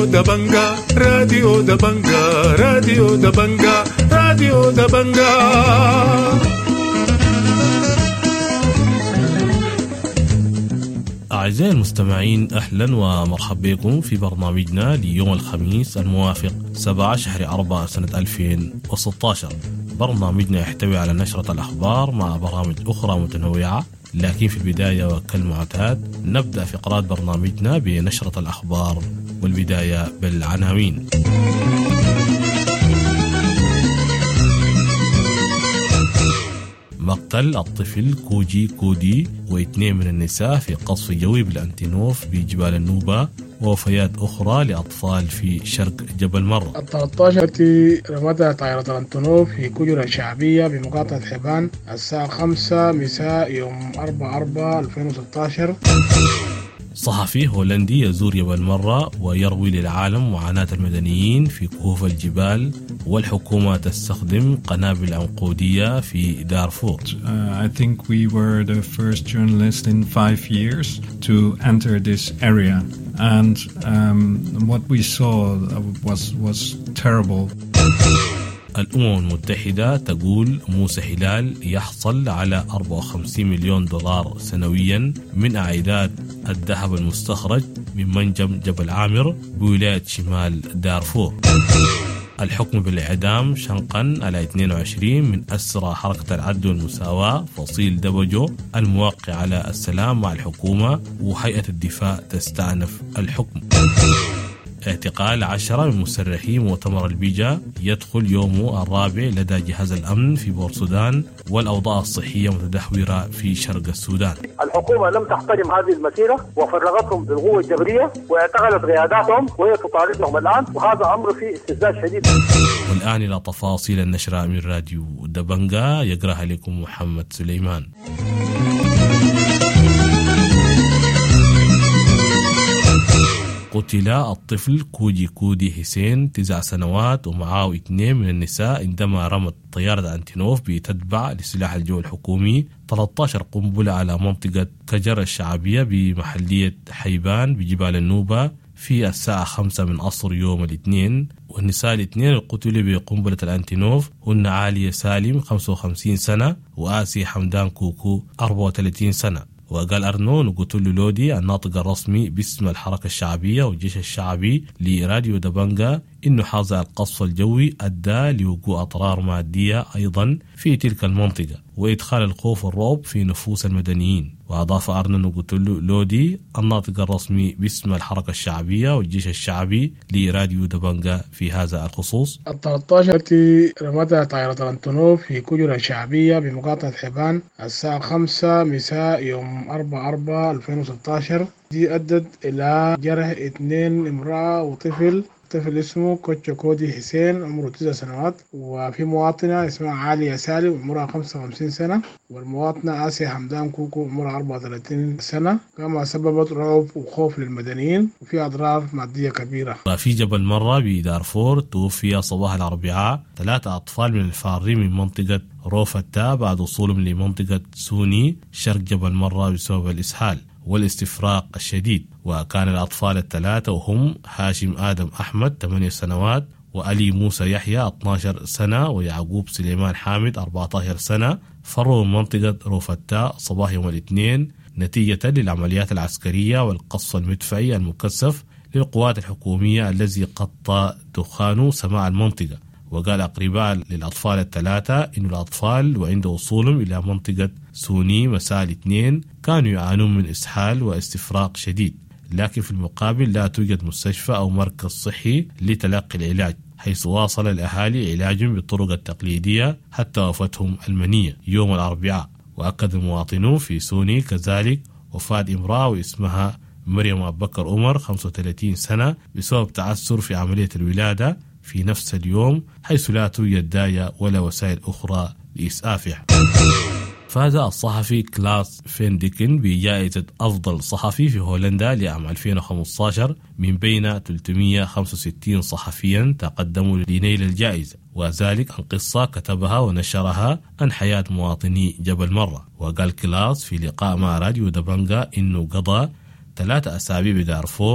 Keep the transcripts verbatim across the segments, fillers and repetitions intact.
راديو دبنجا راديو دبنجا راديو دبنجا راديو دبنجا. أعزائي المستمعين، أهلا ومرحبا بكم في برنامجنا ليوم الخميس الموافق سبعة شهر أربعة سنة ألفين وستة عشر. برنامجنا يحتوي على نشرة الأخبار مع برامج أخرى متنوعة، لكن في البداية وكالمعتاد نبدأ فقرات برنامجنا بنشرة الأخبار، والبداية بالعناوين. مقتل الطفل كوجي كودي واثنين من النساء في قصف جوي بالأنتينوف بجبال النوبة، ووفيات أخرى لأطفال في شرق جبل مرة. الثلاثة عشر التي رمتها طائرة الأنتونوف في كجرة شعبية بمقاطعة حبان الساعة خمسة مساء يوم أربعة أربعة ألفين وستة عشر. صحفي هولندي يزور جبل مرة ويروي للعالم معاناة المدنيين في كهوف الجبال، والحكومة تستخدم قنابل عنقودية في دارفور. Uh, I think we were the first journalists in five years to enter this area, and um, what we saw was was terrible. الأمم المتحدة تقول موسى هلال يحصل على أربعة وخمسين مليون دولار سنويا من أعداد الذهب المستخرج من منجم جبل عامر بولاية شمال دارفور. الحكم بالإعدام شنقا على اثنين وعشرين من أسرى حركة العدل والمساواة فصيل دبجو الموقع على السلام مع الحكومة، وهيئة الدفاع تستأنف الحكم. اعتقال عشرة من مسرحي مؤتمر البيجا يدخل يومه الرابع لدى جهاز الأمن في بورسودان، والأوضاع الصحية متدهورة في شرق السودان. الحكومة لم تحترم هذه المسيرة وفرغتهم بالقوة الجبرية واعتقلت قياداتهم وهي تطاردهم الآن، وهذا أمر فيه استفزاز شديد. والآن إلى تفاصيل النشرة من راديو دبنجا يقرأها لكم محمد سليمان. قتل الطفل كوجي كودي حسين تسع سنوات ومعه اثنين من النساء عندما رمت طيارة أنتينوف بتتبع لسلاح الجو الحكومي ثلاثة عشر قنبلة على منطقة كجر الشعبية بمحلية حيبان بجبال النوبة في الساعة خمسة من عصر يوم الاثنين. والنساء الاثنين القتلوا بقنبلة الأنتينوف هن عالية سالم خمسة وخمسين سنة وآسي حمدان كوكو أربعة وثلاثين سنة. وقال أرنون وقتل لودي الناطق الرسمي باسم الحركة الشعبية والجيش الشعبي لراديو دبنجا إنه حاصل القصف الجوي أدى لوقوع أضرار مادية أيضا في تلك المنطقة وإدخال الخوف والرعب في نفوس المدنيين. وأضاف أرنون وقتل لودي الناطق الرسمي باسم الحركة الشعبية والجيش الشعبي لراديو دبنجا في هذا الخصوص. الثلاثة عشر التي رمتها طائرة الأنتونوف في كجرة شعبية بمقاطعة حبان الساعة خمسة مساء يوم أربعة أربعة ألفين وستة عشر دي أدت إلى جرح اثنين امرأة وطفل. طفل اسمه كوتشو كودي حسين عمره تسع سنوات، وفي مواطنة اسمها عالية سالم عمرها خمسة وخمسين سنة، والمواطنة آسيا حمدان كوكو عمرها أربعة وثلاثين سنة، كما سببت رعب وخوف للمدنيين وفي أضرار مادية كبيرة. في جبل مرة بدارفور توفي صباح الأربعاء ثلاثة أطفال من الفارين من منطقة روفتا بعد وصولهم لمنطقة سوني شرق جبل مرة بسبب الإسهال والاستفراغ الشديد. وكان الأطفال الثلاثة وهم هاشم آدم أحمد ثمانية سنوات، وألي موسى يحيى اثنتا عشرة سنة، ويعقوب سليمان حامد أربعة عشر سنة، فروا من منطقة روفتا صباح يوم الاثنين نتيجة للعمليات العسكرية والقصف المدفعي المكثف للقوات الحكومية الذي قطع دخان سماع المنطقة. وقال أقرباء للأطفال الثلاثة إن الأطفال وعند وصولهم إلى منطقة سوني مساء الاثنين كانوا يعانون من إسهال واستفراغ شديد، لكن في المقابل لا توجد مستشفى أو مركز صحي لتلقي العلاج، حيث واصل الأهالي علاجهم بالطرق التقليدية حتى وفتهم المنية يوم الأربعاء. وأكد المواطنون في سوني كذلك وفاة امرأة واسمها مريم أبو بكر عمر خمسة وثلاثين سنة بسبب تعثر في عملية الولادة في نفس اليوم، حيث لا توجد داية ولا وسائل أخرى لإسعافه. فاز الصحفي كلاس فينديكن بجائزة أفضل صحفي في هولندا لعام ألفين وخمسة عشر من بين ثلاثمئة وخمسة وستين صحفيا تقدموا لنيل الجائزة، وذلك عن قصة كتبها ونشرها عن حياة مواطني جبل مرة. وقال كلاس في لقاء مع راديو دبنجا إنه قضى ثلاثة أسابيع بدارفور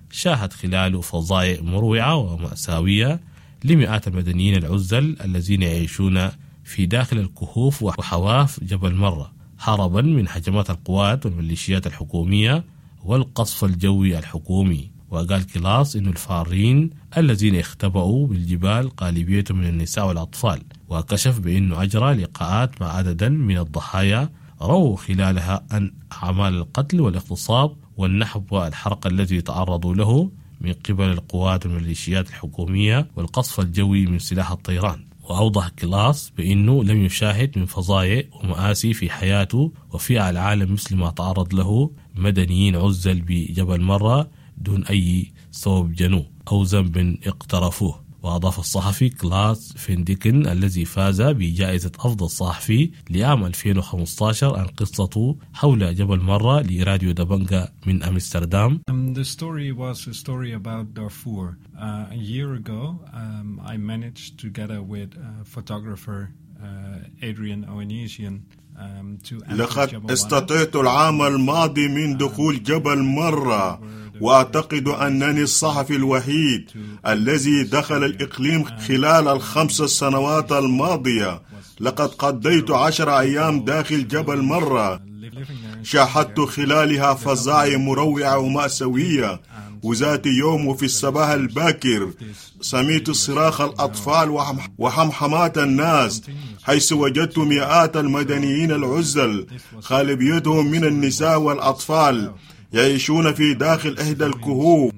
شاهد خلاله فظائع مروعة ومأساوية لمئات المدنيين العزل الذين يعيشون في داخل الكهوف وحواف جبل مرة هربا من هجمات القوات والميليشيات الحكومية والقصف الجوي الحكومي. وقال كلاس إنه الفارين الذين اختبأوا بالجبال غالبيتهم من النساء والأطفال، وكشف بأنه أجرى لقاءات مع عددا من الضحايا رووا خلالها عن أعمال القتل والاغتصاب والنحب والحرق الذي تعرضوا له من قبل القوات والميليشيات الحكومية والقصف الجوي من سلاح الطيران. وأوضح كلاس بأنه لم يشاهد من فظائع ومآسي في حياته وفي العالم مثل ما تعرض له مدنيين عزل بجبل مرة دون أي سبب جنو أو ذنب اقترفوه. وأضاف الصحفي كلاس فينديكن الذي فاز بجائزة أفضل صحفي لعام ألفين وخمسة عشر عن قصته حول جبل مرة لراديو دبنجا من أمستردام. Um, the story was a story about Darfur. Uh, a year ago, um, I managed together with uh, photographer uh, Adrian Owenesian um, to لقد استطعت العام الماضي من دخول جبل مرة، وأعتقد أنني الصحفي الوحيد الذي دخل الإقليم خلال الخمس سنوات الماضية. لقد قضيت عشر أيام داخل جبل مرة، شاهدت خلالها فظائع مروعة ومأساوية، وذات يوم وفي الصباح الباكر سمعت صراخ الأطفال وحمحمات الناس، حيث وجدت مئات المدنيين العزل غالبيتهم من النساء والأطفال يعيشون في داخل إحدى الكهوف.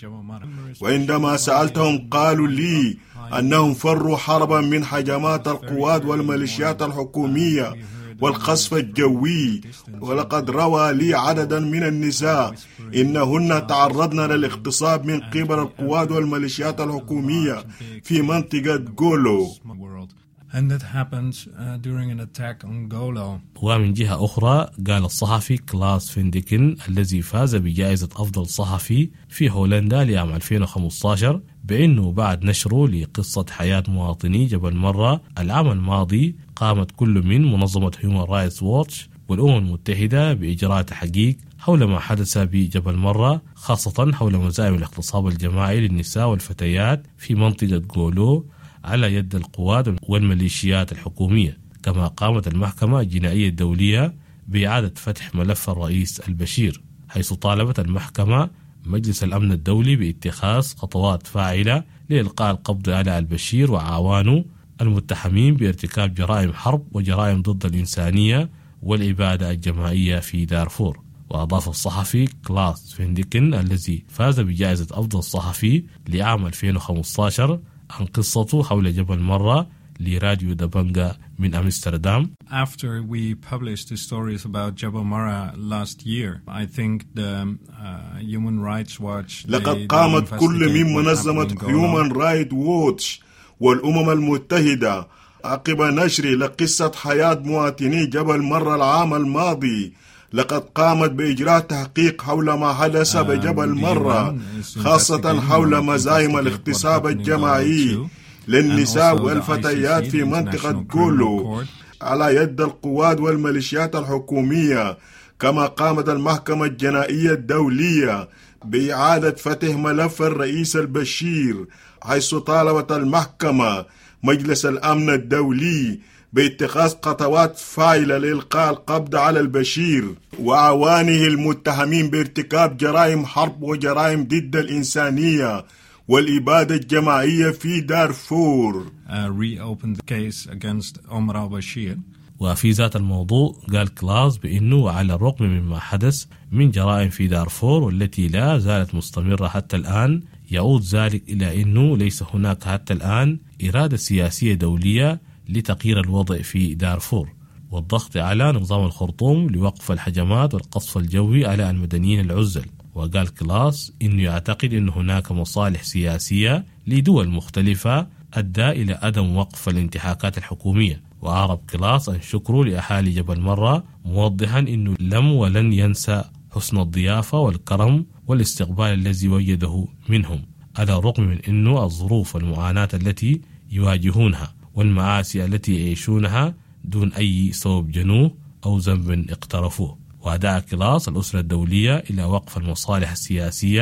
وعندما سألتهم قالوا لي أنهم فروا حربا من هجمات القوات والميليشيات الحكومية والقصف الجوي. ولقد روى لي عددا من النساء إنهن تعرضن للاغتصاب من قبل القوات والميليشيات الحكومية في منطقة غولو. And that happened uh, during an attack on Golo. ومن جهة أخرى قال الصحفي كلاس فينديكن الذي فاز بجائزة أفضل صحفي في هولندا لعام ألفين وخمسة عشر بأنه بعد نشره لقصة حياة مواطني جبل مرة العام الماضي قامت كل من منظمة هيومن رايتس ووتش والأمم المتحدة بإجراء تحقيق حول ما حدث بجبل مرة، خاصة حول مزايم الاغتصاب الجماعي للنساء والفتيات في منطقة غولو على يد القوات والميليشيات الحكومية. كما قامت المحكمة الجنائية الدولية بإعادة فتح ملف الرئيس البشير، حيث طالبت المحكمة مجلس الأمن الدولي باتخاذ خطوات فاعلة لإلقاء القبض على البشير وعوانه المتهمين بارتكاب جرائم حرب وجرائم ضد الإنسانية والإبادة الجماعية في دارفور. وأضاف الصحفي كلاس فينديكن الذي فاز بجائزة أفضل صحفي لعام ألفين وخمسة عشر عن قصته حول جبل مرة لراديو دبنجا من أمستردام. After we published the stories about Jabal Mara last year, I think the uh, Human Rights Watch لقد قامت كل من منظمة Human Rights Watch والأمم المتحدة عقب نشر لقصة حياة مواطني جبل مرة العام الماضي. لقد قامت بإجراء تحقيق حول ما حدث بجبل مرة، خاصة حول مزايم الاغتصاب الجماعي للنساء والفتيات في منطقة غولو على يد القوات والميليشيات الحكومية. كما قامت المحكمة الجنائية الدولية بإعادة فتح ملف الرئيس البشير، حيث طالبت المحكمة مجلس الأمن الدولي باتخاذ خطوات فاعلة لإلقاء القبض على البشير وعوانه المتهمين بارتكاب جرائم حرب وجرائم ضد الإنسانية والإبادة الجماعية في دارفور. Uh, reopened the case against Omar al-Bashir. وفي ذات الموضوع قال كلاس بأنه على الرغم مما حدث من جرائم في دارفور والتي لا زالت مستمرة حتى الآن، يعود ذلك إلى أنه ليس هناك حتى الآن إرادة سياسية دولية لتغيير الوضع في دارفور والضغط على نظام الخرطوم لوقف الهجمات والقصف الجوي على المدنيين العزل. وقال كلاس إنه يعتقد أن هناك مصالح سياسية لدول مختلفة أدى إلى عدم وقف الانتهاكات الحكومية. وأعرب كلاس عن شكره لأهالي جبل مرة، موضحا أنه لم ولن ينسى حسن الضيافة والكرم والاستقبال الذي وجده منهم على الرغم من أنه الظروف والمعاناة التي يواجهونها والمآسي التي يعيشونها دون أي سبب جنوه أو ذنب اقترفوه. ودعا كلاس الأسرة الدولية إلى وقف المصالح السياسية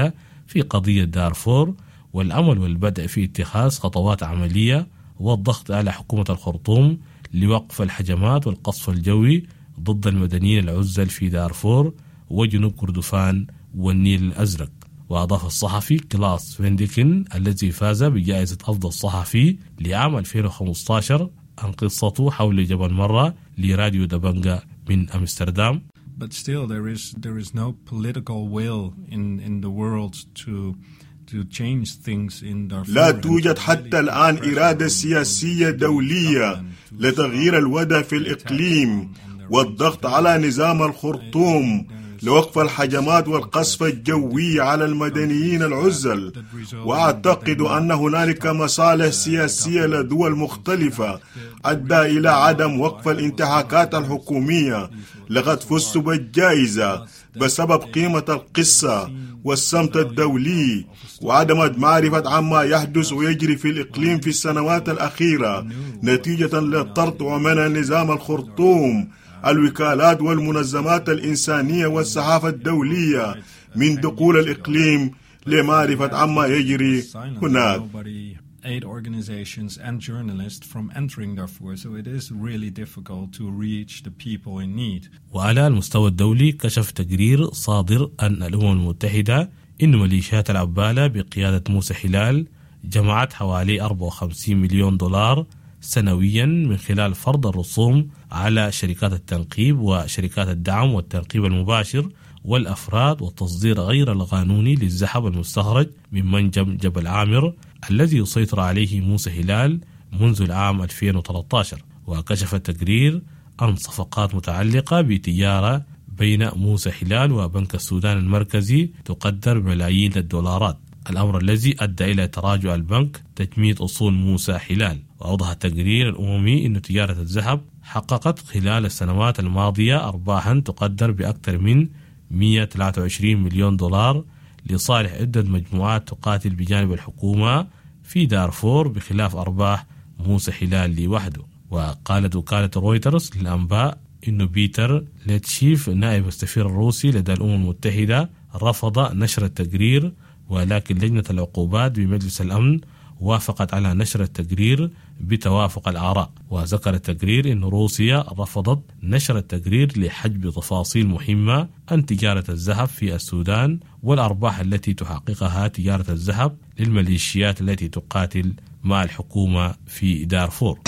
في قضية دارفور، والأمل والبدء في اتخاذ خطوات عملية والضغط على حكومة الخرطوم لوقف الهجمات والقصف الجوي ضد المدنيين العزل في دارفور وجنوب كردفان والنيل الأزرق. وأضاف الصحفي كلاس فينديكن الذي فاز بجائزة أفضل صحفي لعام ألفين وخمسة عشر عن قصته حول جبل مرة لراديو دبنجا من أمستردام. But still there is there is no political will in in the world to to change things in Darfur. لا توجد حتى الآن إرادة سياسية دولية لتغيير الوضع في الإقليم والضغط على نظام الخرطوم لوقف الهجمات والقصف الجوي على المدنيين العزل. وأعتقد أن هنالك مصالح سياسية لدول مختلفة أدى إلى عدم وقف الانتهاكات الحكومية. لقد فزت بالجائزة بسبب قيمة القصة والصمت الدولي وعدم معرفة عما يحدث ويجري في الإقليم في السنوات الأخيرة نتيجة للطرد ومنع نظام الخرطوم الوكالات والمنظمات الإنسانية والصحافة الدولية من دخول الإقليم لمعرفة عما يجري هناك. Aid organizations and journalists from entering Darfur, so it is really difficult to reach the people in need. وعلى المستوى الدولي كشف تقرير صادر عن الأمم المتحدة إن ميليشيات العبالة بقيادة موسى هلال جمعت حوالي أربعة وخمسين مليون دولار سنويا من خلال فرض الرسوم على شركات التنقيب وشركات الدعم والتنقيب المباشر والأفراد والتصدير غير القانوني للذهب المستخرج من منجم جبل عامر الذي يسيطر عليه موسى هلال منذ العام ألفين وثلاثة عشر. وكشف التقرير عن صفقات متعلقة بتجارة بين موسى هلال وبنك السودان المركزي تقدر بملايين الدولارات، الأمر الذي أدى إلى تراجع البنك تجميد أصول موسى هلال. وأوضح التقرير الأممي أن تجارة الذهب حققت خلال السنوات الماضية أرباحا تقدر بأكثر من مئة وثلاثة وعشرين مليون دولار لصالح عدة مجموعات تقاتل بجانب الحكومة في دارفور بخلاف أرباح موسى هلال لوحده. وقالت وكالة رويترز للأنباء إنه بيتر ليتشيف نائب السفير الروسي لدى الأمم المتحدة رفض نشر التقرير، ولكن لجنة العقوبات بمجلس الأمن وافقت على نشر التقرير بتوافق الآراء. وذكر التقرير أن روسيا رفضت نشر التقرير لحجب تفاصيل مهمة عن تجارة الذهب في السودان والأرباح التي تحققها تجارة الذهب للميليشيات التي تقاتل مع الحكومة في دارفور.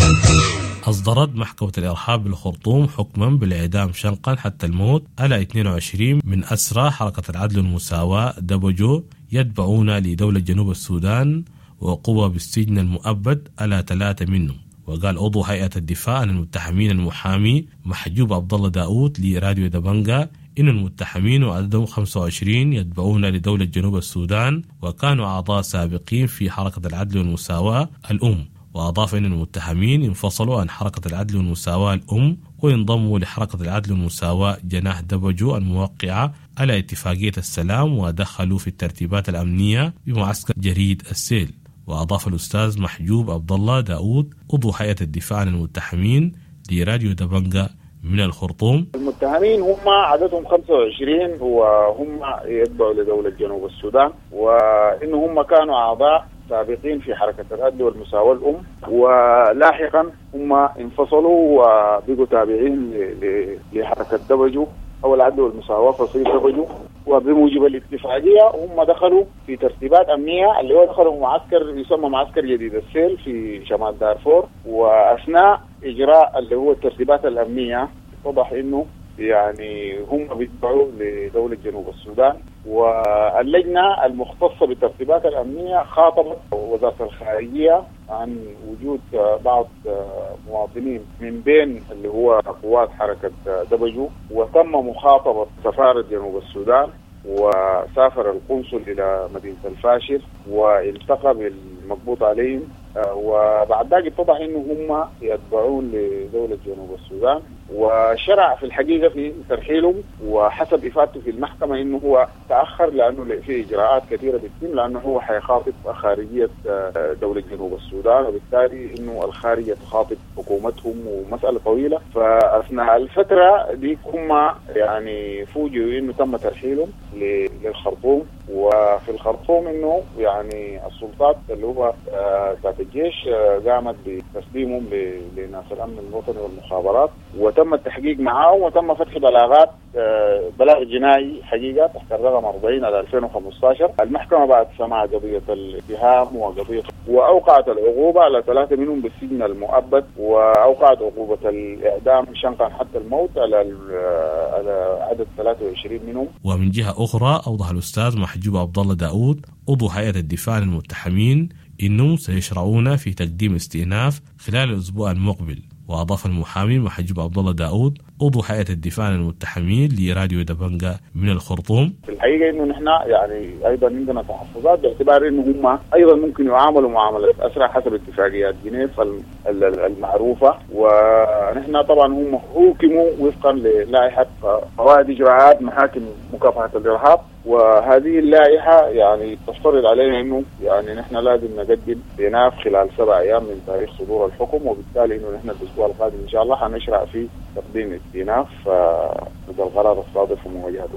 أصدرت محكمة الإرهاب بالخرطوم حكما بالإعدام شنقا حتى الموت على اثنين وعشرين من أسرى حركة العدل والمساواة دبجو يتبعون لدولة جنوب السودان، وقوى بالسجن المؤبد على ثلاثة منهم. وقال عضو هيئة الدفاع عن المتهمين المحامي محجوب عبد الله داود لراديو دبنجا إن المتهمين وعددهم خمسة وعشرين يتبعون لدولة جنوب السودان وكانوا أعضاء سابقين في حركة العدل والمساواة الأم. وأضاف أن المتهمين انفصلوا عن حركة العدل والمساواة الأم وانضموا لحركة العدل والمساواة جناح دبجو الموقعة على اتفاقية السلام ودخلوا في الترتيبات الأمنية بمعسكر جريد السيل. وأضاف الأستاذ محجوب عبد الله داود عضو هيئة الدفاع عن المتهمين لراديو دبنجا من الخرطوم: المتهمين هم عددهم خمسة وعشرين وهم يتبعوا لدولة جنوب السودان، وإن هم كانوا أعضاء سابقين في حركة العدل والمساواة الأم، ولاحقا هم انفصلوا وبقوا تابعين لحركة دبجو أو العدل والمساواة فصيل دبجو. وبموجب الاتفاقية هم دخلوا في ترتيبات أمنية اللي هو دخلوا معسكر يسمى معسكر جديد السيل في شمال دارفور. وأثناء إجراء اللي هو الترتيبات الأمنية وضح إنه يعني هم بيتبعوا لدولة جنوب السودان. واللجنة المختصة بالترتيبات الأمنية خاطبت وزارة الخارجية عن وجود بعض مواطنين من بين اللي هو قوات حركة دبجو، وتم مخاطبة سفارة جنوب السودان، وسافر القنصل إلى مدينة الفاشر والتقى بالمقبوط عليهم. وبعد ذلك اتضح انه هم يتبعون لدولة جنوب السودان، وشرع في الحقيقة في ترحيلهم. وحسب إفادته في المحكمة انه هو تأخر لانه في اجراءات كثيرة بتتم، لانه هو حيخاطب خارجية دولة جنوب السودان، وبالتالي انه الخارجية تخاطب حكومتهم ومسألة طويلة. فاثناء الفترة دي هم يعني فوجئوا انه تم ترحيلهم للخرطوم. وفي الخرطوم انه يعني السلطات اللي هو ذات الجيش قامت بتسليمهم لناس الامن الوطني والمخابرات، وتم التحقيق معهم وتم فتح بلاغات بلاغ جنائي حقيقه تحت الرقم أربعين على ألفين وخمسة عشر. المحكمه بعد سماع قضيه الاتهام وقضيه واوقعت العقوبه على ثلاثه منهم بالسجن المؤبد، واوقعت عقوبه الاعدام شنقا حتى الموت على على عدد ثلاثة وعشرين منهم. ومن جهه اخرى اوضح الاستاذ محجوب عبد الله داود عضو هيئه الدفاع عن المتحمين انهم سيشرعون في تقديم استئناف خلال الاسبوع المقبل. واضاف المحامي محجوب عبد الله داود عضو هيئه الدفاع عن المتحمين لراديو دبنجا من الخرطوم: في الحقيقه انه نحن يعني ايضا عندنا تحفظات باعتبار انه هم ايضا ممكن يعاملوا معامله اسرى حسب اتفاقيات جنيف المعروفه، ونحن طبعا هم حكموا وفقا للائحه قواعد اجراءات محاكم مكافحه الارهاب، وهذه اللائحه يعني تفترض علينا انه يعني نحن لازم نقدم استئناف خلال سبع ايام من تاريخ صدور الحكم، وبالتالي انه نحن الاسبوع القادم ان شاء الله حنشرع في تقديم استئناف ضد القرار الصادر في مواجهته.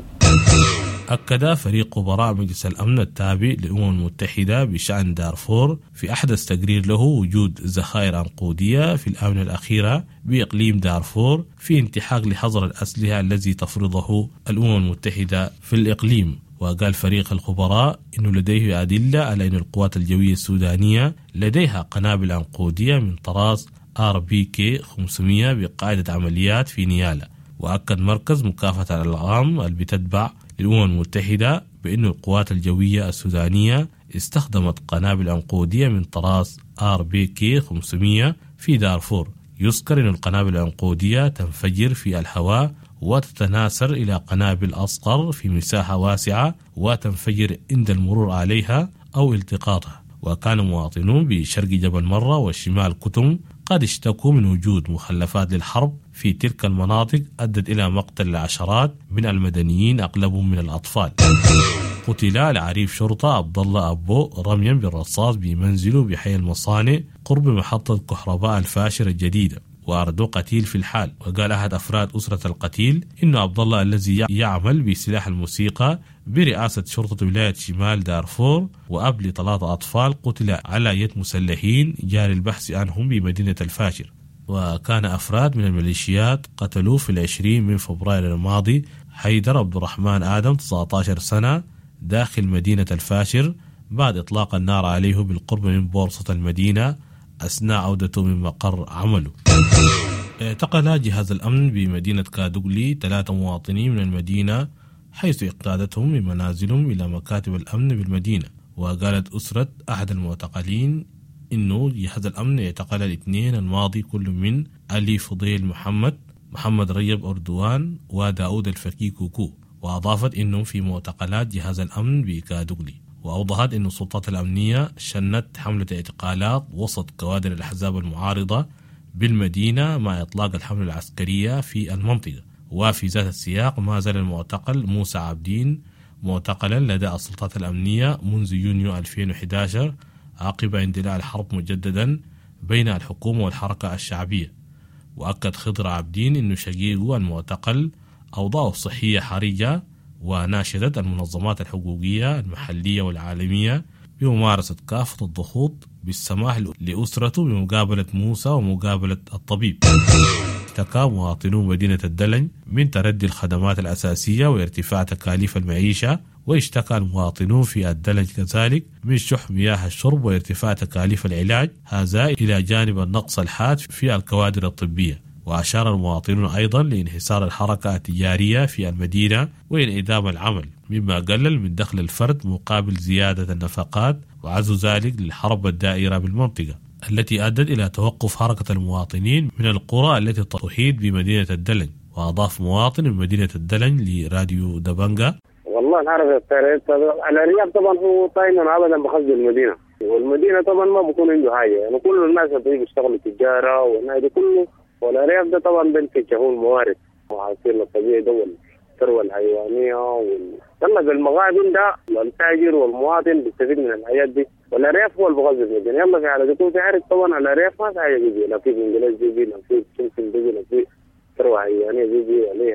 أكد فريق خبراء مجلس الأمن التابع للأمم المتحدة بشأن دارفور في أحدث تقرير له وجود ذخائر عنقودية في الآونة الأخيرة بإقليم دارفور في انتحاق لحظر الأسلحة الذي تفرضه الأمم المتحدة في الإقليم. وقال فريق الخبراء إنه لديه أدلة على أن القوات الجوية السودانية لديها قنابل عنقودية من طراز آر بي كي خمسمية بقاعدة عمليات في نيالا. وأكد مركز مكافحة الألغام اللي بتتبع للأمم المتحدة بأن القوات الجوية السودانية استخدمت قنابل عنقودية من طراز آر بي كي خمسمية في دارفور. يذكر أن القنابل العنقودية تنفجر في الهواء وتتناثر إلى قنابل أصغر في مساحة واسعة وتنفجر عند المرور عليها أو التقاطها. وكان مواطنون بشرق جبل مرة وشمال كتم قد اشتكوا من وجود مخلفات للحرب في تلك المناطق أدت إلى مقتل العشرات من المدنيين أغلبهم من الأطفال. قتل العريف شرطة عبد الله أبو رميا بالرصاص بمنزله بحي المصانع قرب محطة كهرباء الفاشر الجديدة، وأردو قتيل في الحال. وقال أحد أفراد أسرة القتيل إنه عبد الله الذي يعمل بسلاح الموسيقى برئاسة شرطة ولاية شمال دارفور وأب لثلاثة أطفال قتل على يد مسلحين جاري البحث عنهم بمدينة الفاشر. وكان أفراد من الميليشيات قتلوه في العشرين من فبراير الماضي حيدر عبد الرحمن آدم تسعة عشر سنة داخل مدينة الفاشر بعد إطلاق النار عليه بالقرب من بورصة المدينة أثناء عودته من مقر عمله. اعتقل جهاز الأمن بمدينة كادوغلي ثلاثة مواطنين من المدينة حيث اقتادتهم من منازلهم إلى مكاتب الأمن بالمدينة. وقالت أسرة أحد المعتقلين إنه جهاز الأمن اعتقل الاثنين الماضي كل من علي فضيل محمد محمد رجب أردوان وداود الفقي كوكو. وأضافت إنه في معتقلات جهاز الأمن بكادوغلي. وأوضحت أن السلطات الأمنية شنت حملة اعتقالات وسط كوادر الأحزاب المعارضة بالمدينة مع إطلاق الحملة العسكرية في المنطقة. وفي ذات السياق ما زال المعتقل موسى عابدين معتقلا لدى السلطات الأمنية منذ يونيو ألفين وأحد عشر عقب اندلاع الحرب مجددا بين الحكومة والحركة الشعبية. وأكد خضر عابدين أنه شقيقه المعتقل أوضاعه الصحية حرجة، وناشدت المنظمات الحقوقية المحلية والعالمية بممارسة كافة الضغوط بالسماح لأسرته بمقابلة موسى ومقابلة الطبيب. اشتكى مواطنو مدينة الدلن من تردي الخدمات الأساسية وارتفاع تكاليف المعيشة، واشتكى المواطنون في الدلن كذلك من شح مياه الشرب وارتفاع تكاليف العلاج، هذا إلى جانب النقص الحاد في الكوادر الطبية. وأشار المواطنون أيضا لانحسار الحركة التجارية في المدينة وانعدام العمل مما قلل من دخل الفرد مقابل زيادة النفقات، وعزو ذلك للحرب الدائرة بالمنطقة التي أدت إلى توقف حركة المواطنين من القرى التي تحيط بمدينة الدلن. وأضاف مواطن من مدينة الدلن لراديو دبنجا: والله الحركة الأرياف طبعا هو دائما أبدا بخزن المدينة، والمدينة طبعا ما بكون عنده حاجة، يعني كل الناس اللي بيشتغلوا تجارة والنادي كله، والأرياف ده طبعا بينتجون الموارد وحاصل الطبيعي ده والثروة الحيوانية وال يلا بالمغابن ده التاجر والمواطن بيستفيد من الحاجات دي، والأرياف هو اللي بغذي المدينة. يلا في حالة يكون في حرب طبعا الأرياف ما في حاجة بيجي، لا في إنجليز بيجي، لا في سمسم بيجي، لا في ثروة حيوانية بيجي عليها،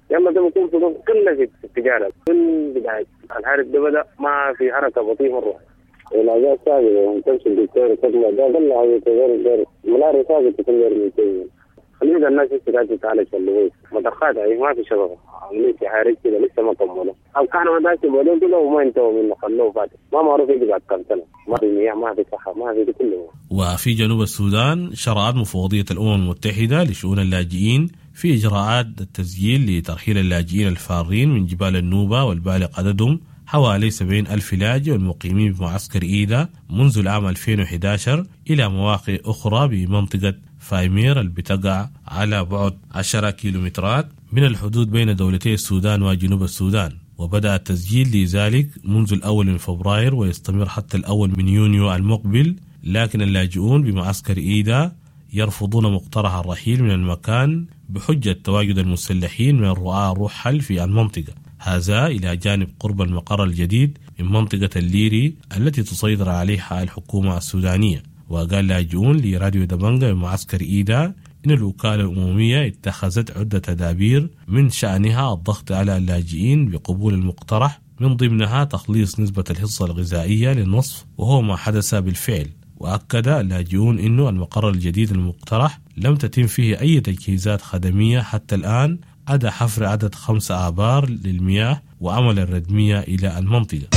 يلا ده بيكون في قله في التجاره. من بدايه الحرب ده بدا ما في حركه بطيئه مره. الأعداء السابقة ومتنشي الدكتور تطلع ده قال له هذا تغير الدار ملاري سابقة تغير من كذا خلينا الناس يستقعدوا تعالى شلوه مدخات أي ما في شبكة عملية حارج كده لسه ما كملوا أو كانوا ما داشوا بدون كده وما انتهوا منه خلوه فاتح ما معروف يجي بعد كم سنة ما في مياه ما في صحة ما في كله. وفي جنوب السودان شرعت مفوضية الأمم المتحدة لشؤون اللاجئين في إجراءات التسجيل لترحيل اللاجئين الفارين من جبال النوبة والبالغ عددهم حوالي سبعين ألف لاجئ والمقيمين بمعسكر إيدا منذ العام ألفين وأحد عشر إلى مواقع أخرى بمنطقة فايمير اللي بتقع على بعد عشرة كيلومترات من الحدود بين دولتي السودان وجنوب السودان. وبدأ التسجيل لذلك منذ الأول من فبراير ويستمر حتى الأول من يونيو المقبل، لكن اللاجئون بمعسكر إيدا يرفضون مقترح الرحيل من المكان بحجة تواجد المسلحين من الرعاة الرحل في المنطقة، هذا إلى جانب قرب المقر الجديد من منطقة الليري التي تسيطر عليها الحكومة السودانية. وقال لاجئون لراديو دبنجا بمعسكر إيدا إن الوكالة الأممية اتخذت عدة تدابير من شأنها الضغط على اللاجئين بقبول المقترح، من ضمنها تخليص نسبة الحصة الغذائية للنصف وهو ما حدث بالفعل. وأكد اللاجئون إنه المقر الجديد المقترح لم تتم فيه أي تجهيزات خدمية حتى الآن عدا حفر عدد خمسة آبار للمياه وعمل الردمية إلى المنطقة.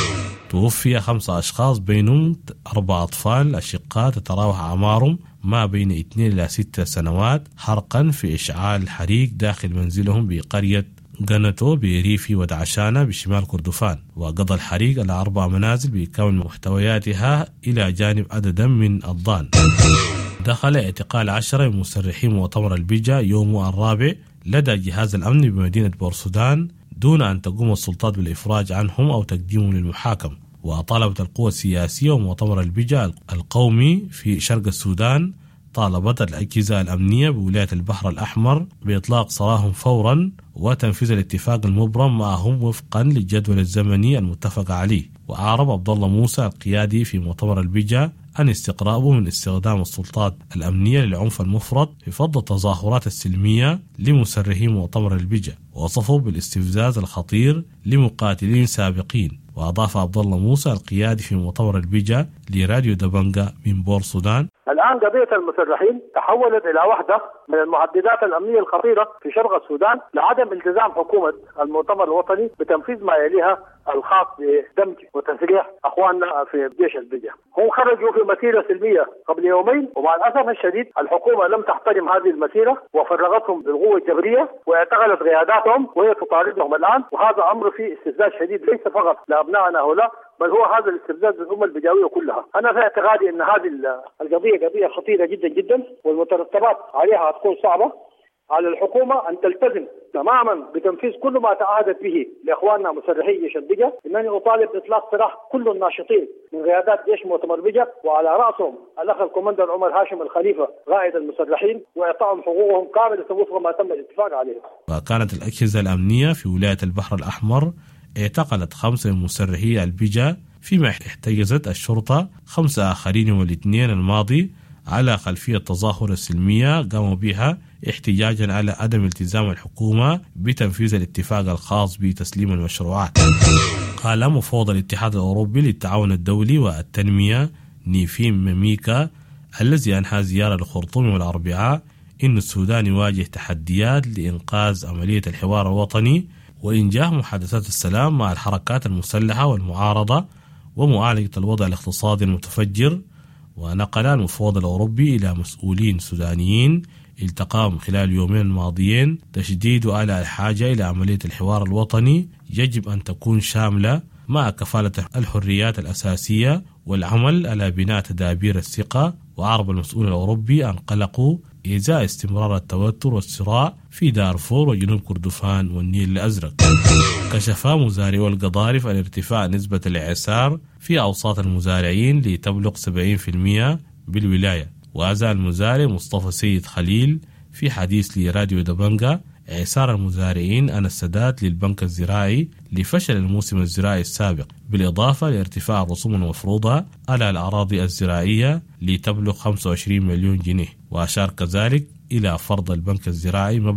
توفي خمسة أشخاص بينهم أربع أطفال أشقاء تتراوح أعمارهم ما بين اثنين إلى ستة سنوات حرقا في إشعال حريق داخل منزلهم بقرية قنتو بريفي ودعشانة بشمال كردفان. وقضى الحريق على أربع منازل بكامل محتوياتها إلى جانب عددا من الضان. دخل اعتقال عشرة من مسرحي مؤتمر البجا يوم الرابع لدى جهاز الأمن بمدينة بورسودان دون أن تقوم السلطات بالإفراج عنهم أو تقديمهم للمحاكمة. وطالبت القوى السياسية ومؤتمر البجا القومي في شرق السودان طالبت الأجهزة الأمنية بولاية البحر الأحمر بإطلاق سراحهم فورا وتنفيذ الاتفاق المبرم معهم وفقا للجدول الزمني المتفق عليه. وأعرب عبد الله موسى القيادي في مؤتمر البجا عن استقرابه من استخدام السلطات الأمنية للعنف المفرط في فض التظاهرات السلمية لمسرحي مؤتمر البجا، ووصفه بالاستفزاز الخطير لمقاتلين سابقين. وأضاف عبد الله موسى القيادي في مؤتمر البجا لراديو دبنجا من بور السودان: الآن قضية المسرحين تحولت إلى واحدة من المهددات الأمنية الخطيرة في شرق السودان لعدم التزام حكومة المؤتمر الوطني بتنفيذ ما يليها الخاص بدمج وتسريح أخواننا في جيش البجا. هم خرجوا في مسيرة سلمية قبل يومين، ومع الأسف الشديد الحكومة لم تحترم هذه المسيرة وفرغتهم بالقوة الجبرية واعتقلت قياداتهم وهي تطاردهم الآن. وهذا أمر فيه استفزاز شديد ليس فقط لأبنائنا هؤلاء بل هو هذا الاستفزاز للأمة البجاوية كلها. أنا في اعتقادي أن هذه القضية قضية خطيرة جدا جدا، والمترتبات عليها هتكون صعبة. على الحكومة أن تلتزم تماما بتنفيذ كل ما تعهدت به لإخواننا مسرحي جيش البجا. إنني أطالب بإطلاق سراح كل الناشطين من قيادات جيش مؤتمر بجا، وعلى رأسهم الأخ الكوماندر عمر هاشم الخليفة قائد المسرحين، وإعطائهم حقوقهم كاملة وفق ما تم الاتفاق عليه. وكانت الأجهزة الأمنية في ولاية البحر الأحمر اعتقلت خمسة من مسرحي البجا، فيما احتجزت الشرطة خمسة آخرين يوم الاثنين الماضي على خلفية تظاهرة سلمية قاموا بها احتجاجا على عدم التزام الحكومة بتنفيذ الاتفاق الخاص بتسليم المشروعات. قال مفوض الاتحاد الأوروبي للتعاون الدولي والتنمية نيفيم ميميكا الذي أنهى زيارة الخرطوم يوم الأربعاء إن السودان يواجه تحديات لإنقاذ عملية الحوار الوطني وإنجاح محادثات السلام مع الحركات المسلحة والمعارضة ومعالجة الوضع الاقتصادي المتفجر. ونقل المفوض الأوروبي إلى مسؤولين سودانيين التقاهم خلال اليومين الماضيين تشديد على الحاجة إلى عملية الحوار الوطني يجب أن تكون شاملة مع كفالة الحريات الأساسية والعمل على بناء تدابير الثقة. وأعرب المسؤول الأوروبي عن قلقه إزاء استمرار التوتر والصراع في دارفور وجنوب كردفان والنيل الأزرق. كشف مزارعو القضارف عن ارتفاع نسبة الإعسار في أوساط المزارعين لتبلغ سبعين بالمئة بالولاية. وأزال المزارع مصطفى سيد خليل في حديث لراديو دبنجا إعسار المزارعين عن السداد للبنك الزراعي لفشل الموسم الزراعي السابق، بالإضافة لارتفاع الرسوم المفروضة على الأراضي الزراعية لتبلغ خمسة وعشرين مليون جنيه. وأشار كذلك إلى فرض البنك الزراعي مبلغ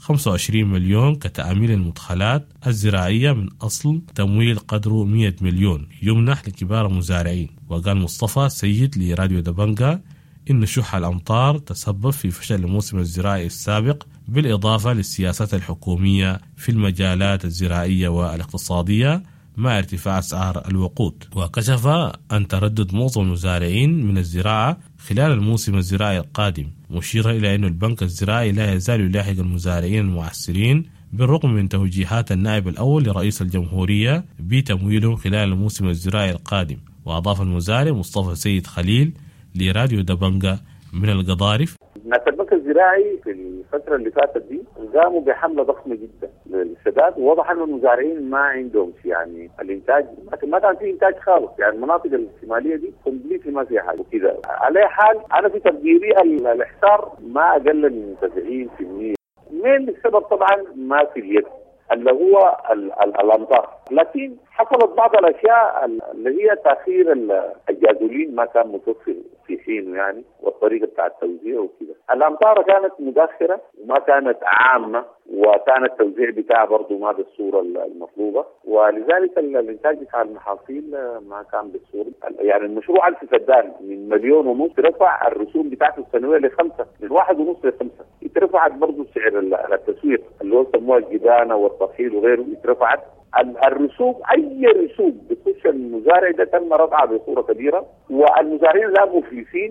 خمسة وعشرين مليون كتأمين المدخلات الزراعية من أصل تمويل قدره مئة مليون يمنح لكبار المزارعين. وقال مصطفى سيد لراديو دبنجة إن شح الأمطار تسبب في فشل الموسم الزراعي السابق، بالإضافة للسياسات الحكومية في المجالات الزراعية والاقتصادية مع ارتفاع أسعار الوقود. وكشف أن تردد معظم المزارعين من الزراعة خلال الموسم الزراعي القادم، مشيرا إلى أن البنك الزراعي لا يزال يلاحق المزارعين المعسرين بالرغم من توجيهات النائب الأول لرئيس الجمهورية بتمويلهم خلال الموسم الزراعي القادم. وأضاف المزارع مصطفى سيد خليل لراديو دبنجة من القضارف: ناس البنك الزراعي في الفترة اللي فاتت دي قاموا بحملة ضخمة جدا للسداد، ووضح أن المزارعين ما عندهم يعني الإنتاج، لكن ما كان في إنتاج خالص، يعني المناطق الشمالية دي كومبليتلي ما فيها حاجة وكذا. على حال أنا في تقديري الإحصار ما أقل من سبعين بالمئة. من السبب طبعا ما في اليد اللي هو الأمطار، لكن حصلت بعض الأشياء اللي هي تأخير الجازولين ما كان متوفر في حينه يعني، والطريقة بتاع التوزيع وكذا. الأمطار كانت متأخرة وما كانت عامة، وكان التوزيع بتاعها برضه ما بالصورة المطلوبة، ولذلك الإنتاج بتاع المحاصيل ما كان بالصورة. يعني المشروع ألف فدان من مليون ونص رفع الرسوم بتاعته السنوية لخمسة، من واحد ونص لخمسة. اترفعت برضه سعر التسويق اللي هو سموها الجبانة والترحيل وغيره، اترفعت الرسوم. أي رسوم بتخش المزارع ده تم رفعها بصورة كبيرة، والمزارعين لا مفلسين.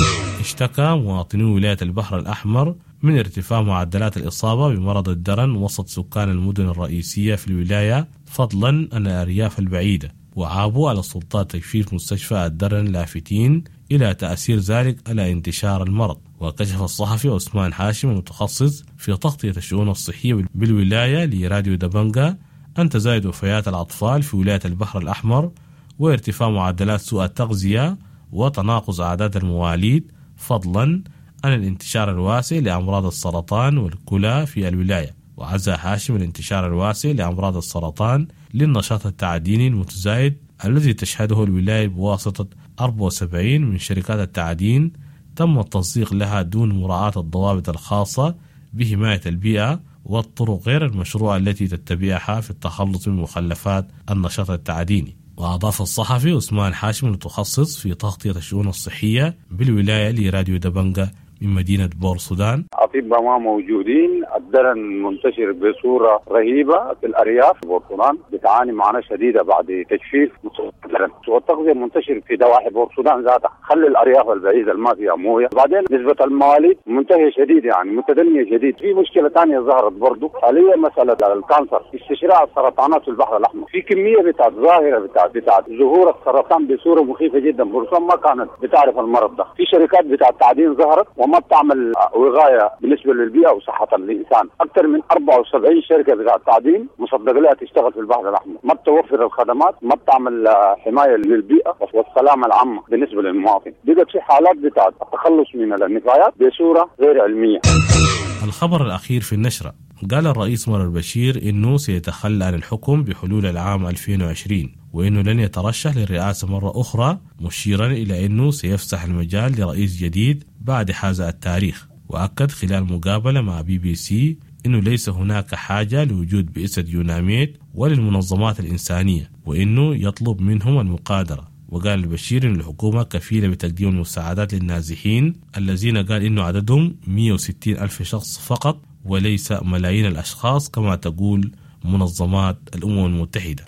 اشتكى مواطني ولاية البحر الأحمر من ارتفاع معدلات الإصابة بمرض الدرن وسط سكان المدن الرئيسية في الولاية، فضلا عن الأرياف البعيدة، وعابوا على السلطات تجفيف مستشفى الدرن لافتين إلى تأثير ذلك على انتشار المرض. وكشف الصحفي عثمان حاشم المتخصص في تغطية الشؤون الصحية بالولاية لراديو دبنجة أن تزايد وفيات الأطفال في ولاية البحر الأحمر وارتفاع معدلات سوء التغذية وتناقص أعداد المواليد، فضلا عن الانتشار الواسع لأمراض السرطان والكلى في الولاية. وعزى حاشم الانتشار الواسع لأمراض السرطان للنشاط التعديني المتزايد الذي تشهده الولاية بواسطة أربعة وسبعين من شركات التعدين تم التصديق لها دون مراعاة الضوابط الخاصة بحماية البيئة والطرق غير المشروعة التي تتبعها في التخلص من مخلفات النشاط التعديني. وأضاف الصحفي عثمان حاشم المتخصص في تغطية الشؤون الصحية بالولاية لراديو دبنجة من مدينة بور السودان: أطباء ما موجودين، الدرن منتشر بصورة رهيبة في الأرياف. بور السودان بتعاني معاناة شديدة بعد تجفيف الدرن، والتغذية منتشر في دواحي بور السودان ذاتها، خلي الأرياف البعيدة اللي ما فيها موية. بعدين نسبة المواليد منتهية شديد، يعني متدنية شديد. في مشكلة ثانية ظهرت برضو حاليا، مسألة الكانسر، استشراع السرطانات في البحر الأحمر. في كمية بتاعت ظاهرة بتاعت بتاعت ظهور السرطان بصورة مخيفة جدا. بور السودان ما كانت بتعرف المرض ده. في شركات بتاعت تعدين ظهرت وما بتعمل وغاية بالنسبة للبيئة وصحة الإنسان. أكثر من أربعة وسبعين شركة بتاعت تعدين مصدق لها تشتغل في البحر الأحمر، ما بتوفر الخدمات، ما بتعمل حماية للبيئة والسلامة العامة بالنسبة للمواطن. بقت في حالات بتاعت التخلص من النفايات بصورة غير علمية. الخبر الأخير في النشرة: قال الرئيس مر البشير إنه سيتخلى عن الحكم بحلول العام ألفين وعشرين، وإنه لن يترشح للرئاسة مرة أخرى، مشيرا إلى أنه سيفسح المجال لرئيس جديد بعد هذا التاريخ. وأكد خلال مقابلة مع بي بي سي إنه ليس هناك حاجة لوجود بئسة يوناميت وللمنظمات الإنسانية، وإنه يطلب منهم المقادرة. وقال البشير إن الحكومة كفيلة بتقديم المساعدات للنازحين الذين قال إنه عددهم مئة وستين ألف شخص فقط وليس ملايين الأشخاص كما تقول منظمات الأمم المتحدة.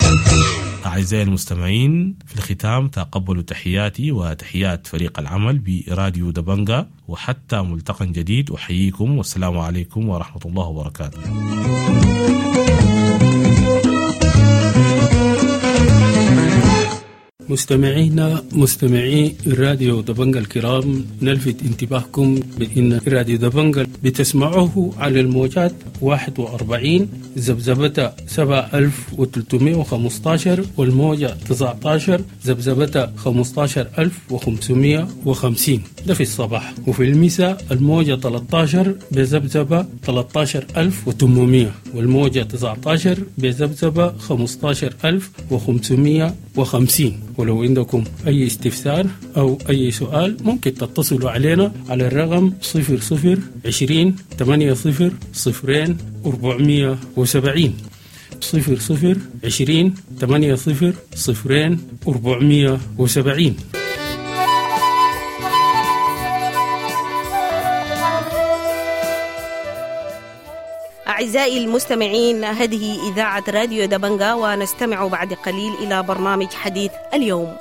أعزائي المستمعين، في الختام تقبلوا تحياتي وتحيات فريق العمل براديو دبنجة، وحتى ملتقى جديد أحييكم والسلام عليكم ورحمة الله وبركاته. مستمعينا مستمعي راديو دبنجة الكرام، نلفت انتباهكم بأن راديو دبنجة بتسمعوه على الموجات واحد وأربعين زبزبة سبعة آلاف وثلاثمائة وخمسة عشر والموجة تسعة عشر زبزبة خمسة عشر ألف وخمسمائة وخمسين، ده في الصباح. وفي المساء الموجة ثلاثة عشر بزبزبة ثلاثة عشر ألف وثمانمائة والموجة تسعة عشر بزبزبة خمسة عشر ألف وخمسمائة وخمسين. ولو عندكم أي استفسار أو أي سؤال ممكن تتصلوا علينا على الرقم صفر صفر عشرين ثمانية صفر صفرين أربعمية وسبعين صفر صفر عشرين ثمانية صفر صفرين أربعمية وسبعين. أعزائي المستمعين، هذه إذاعة راديو دبنجا، ونستمع بعد قليل إلى برنامج حديث اليوم.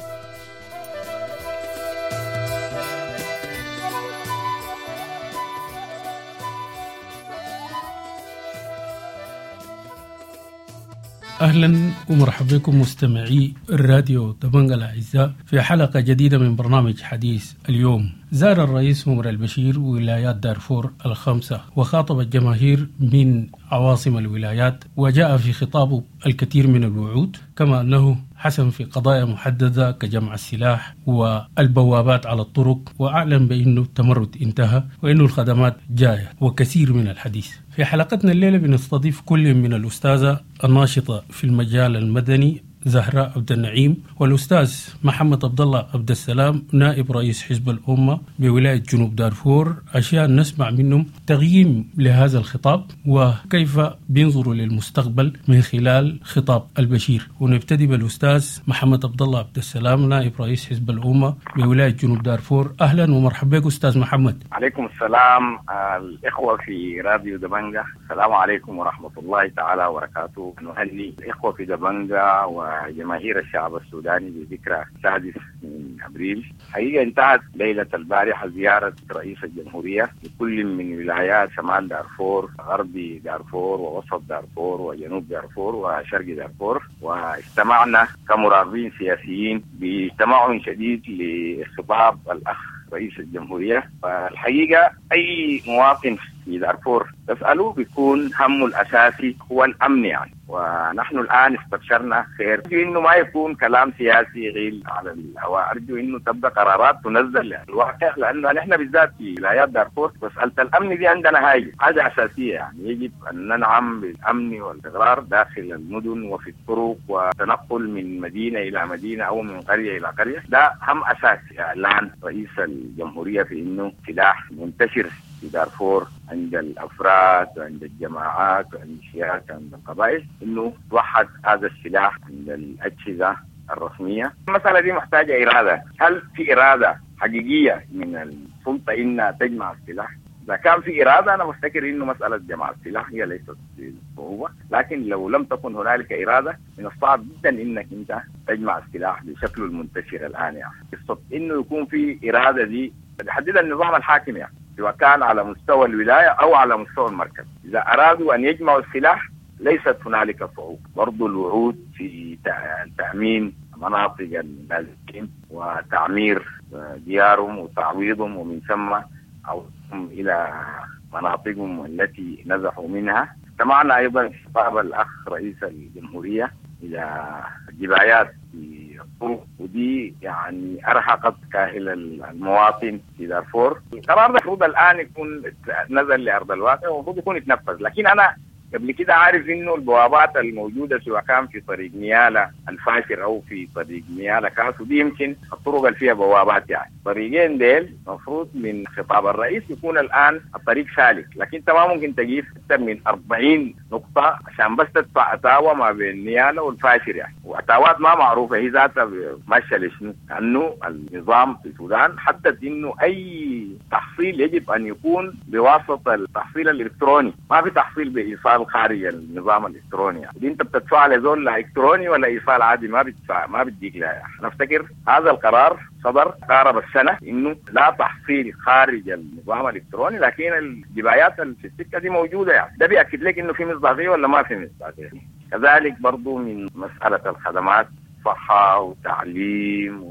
أهلا ومرحبا بكم مستمعي الراديو دبنجا الأعزاء في حلقة جديدة من برنامج حديث اليوم. زار الرئيس عمر البشير ولايات دارفور الخمسة وخاطب الجماهير من عواصم الولايات، وجاء في خطابه الكثير من الوعود، كما أنه حسم في قضايا محددة كجمع السلاح والبوابات على الطرق، وأعلن بأنه التمرد انتهى وأنه الخدمات جاية، وكثير من الحديث. في حلقتنا الليلة بنستضيف كل من الأستاذة الناشطة في المجال المدني زهراء عبد النعيم، والأستاذ محمد عبد الله عبد السلام نائب رئيس حزب الأمة بولاية جنوب دارفور، عشان نسمع منهم تقييم لهذا الخطاب وكيف بينظروا للمستقبل من خلال خطاب البشير. ونبتدي بالأستاذ محمد عبد الله عبد السلام نائب رئيس حزب الأمة بولاية جنوب دارفور. أهلا ومرحبا بك أستاذ محمد. عليكم السلام الإخوة في راديو دبنجا، السلام عليكم ورحمة الله تعالى وبركاته. نهني الإخوة في دبنجا و جماهير الشعب السوداني بذكرى السادس من أبريل. حقيقة انتهت ليلة البارحة زيارة رئيس الجمهورية لكل من ولايات شمال دارفور، غربي دارفور ووسط دارفور وجنوب دارفور وشرق دارفور، واستمعنا كمراقبين سياسيين باجتماع شديد لخطاب الأخ رئيس الجمهورية. فالحقيقة أي مواطن في دارفور تسألوه بيكون همه الأساسي هو الأمن يعني، ونحن الآن استبشرنا خير. أرجو إنه ما يكون كلام سياسي غير على الهواء، أرجو إنه تبدأ قرارات تنزل الواقع، لأنه نحن بالذات في ولايات دارفور مسألة الأمن دي عندنا هاي حاجة أساسية يعني، يجب أن ننعم بالأمن والاستقرار داخل المدن وفي الطرق وتنقل من مدينة إلى مدينة أو من قرية إلى قرية. ده هم أساسي. الآن رئيس الجمهورية في إنه سلاح منتشر في دارفور عند الأفراد وعند الجماعات وعند الشيعات وعند القبائل، إنه توحد هذا السلاح عند الأجهزة الرسمية. المسألة دي محتاجة إرادة. هل في إرادة حقيقية من السلطة إنها تجمع السلاح؟ إذا كان في إرادة أنا مفتكر إنه مسألة جمع السلاح هي ليست صعوبة، لكن لو لم تكن هنالك إرادة من الصعب جدا إنك أنت تجمع السلاح بشكله المنتشر الآن يعني. الصدق إنه يكون في إرادة دي تحديدا النظام الحاكم يعني، سواء كان على مستوى الولاية أو على مستوى المركز. إذا أرادوا أن يجمعوا السلاح ليست هنالك صعوبة. برضو الوعود في تأمين مناطق النازحين وتعمير ديارهم وتعويضهم ومن ثم عودهم إلى مناطقهم التي نزحوا منها. استمعنا أيضا في خطاب الأخ رئيس الجمهورية إلى الجبايات في الطرق، ودي يعني أرهقت كاهل المواطن في دارفور. القرار ده المفروض الآن يكون نزل لأرض الواقع ومفروض يكون يتنفذ، لكن أنا قبل كده عارف إنه البوابات الموجودة سواء كان في طريق نيالا الفاشر أو في طريق نيالا كاسو، دي يمكن الطرق اللي فيها بوابات يعني طريقين ديل مفروض من خطاب الرئيس يكون الآن الطريق سالك، لكن انت ما ممكن تجيب أكثر من أربعين نقطة عشان بس تدفع أتاوى ما بين نيالا والفاشر يعني، وأتاوات ما معروفة هي ذاتها ماشية لشنو، لأنه النظام في السودان حدد إنه أي تحصيل يجب أن يكون بواسطة التحصيل الإلكتروني، ما في تحصيل بإيصال خارج النظام الالكتروني يعني. دي انت بتدفع لزول لا الكتروني ولا ايصال عادي ما بتدفع ما بتديك لا يعني. نفتكر هذا القرار صدر قارب السنه انه لا تحصيل خارج النظام الالكتروني، لكن الجبايات في السكه دي موجوده يعني. ده بياكد لك انه في مصداقيه ولا ما في مصداقيه. كذلك برضو من مساله الخدمات صحه وتعليم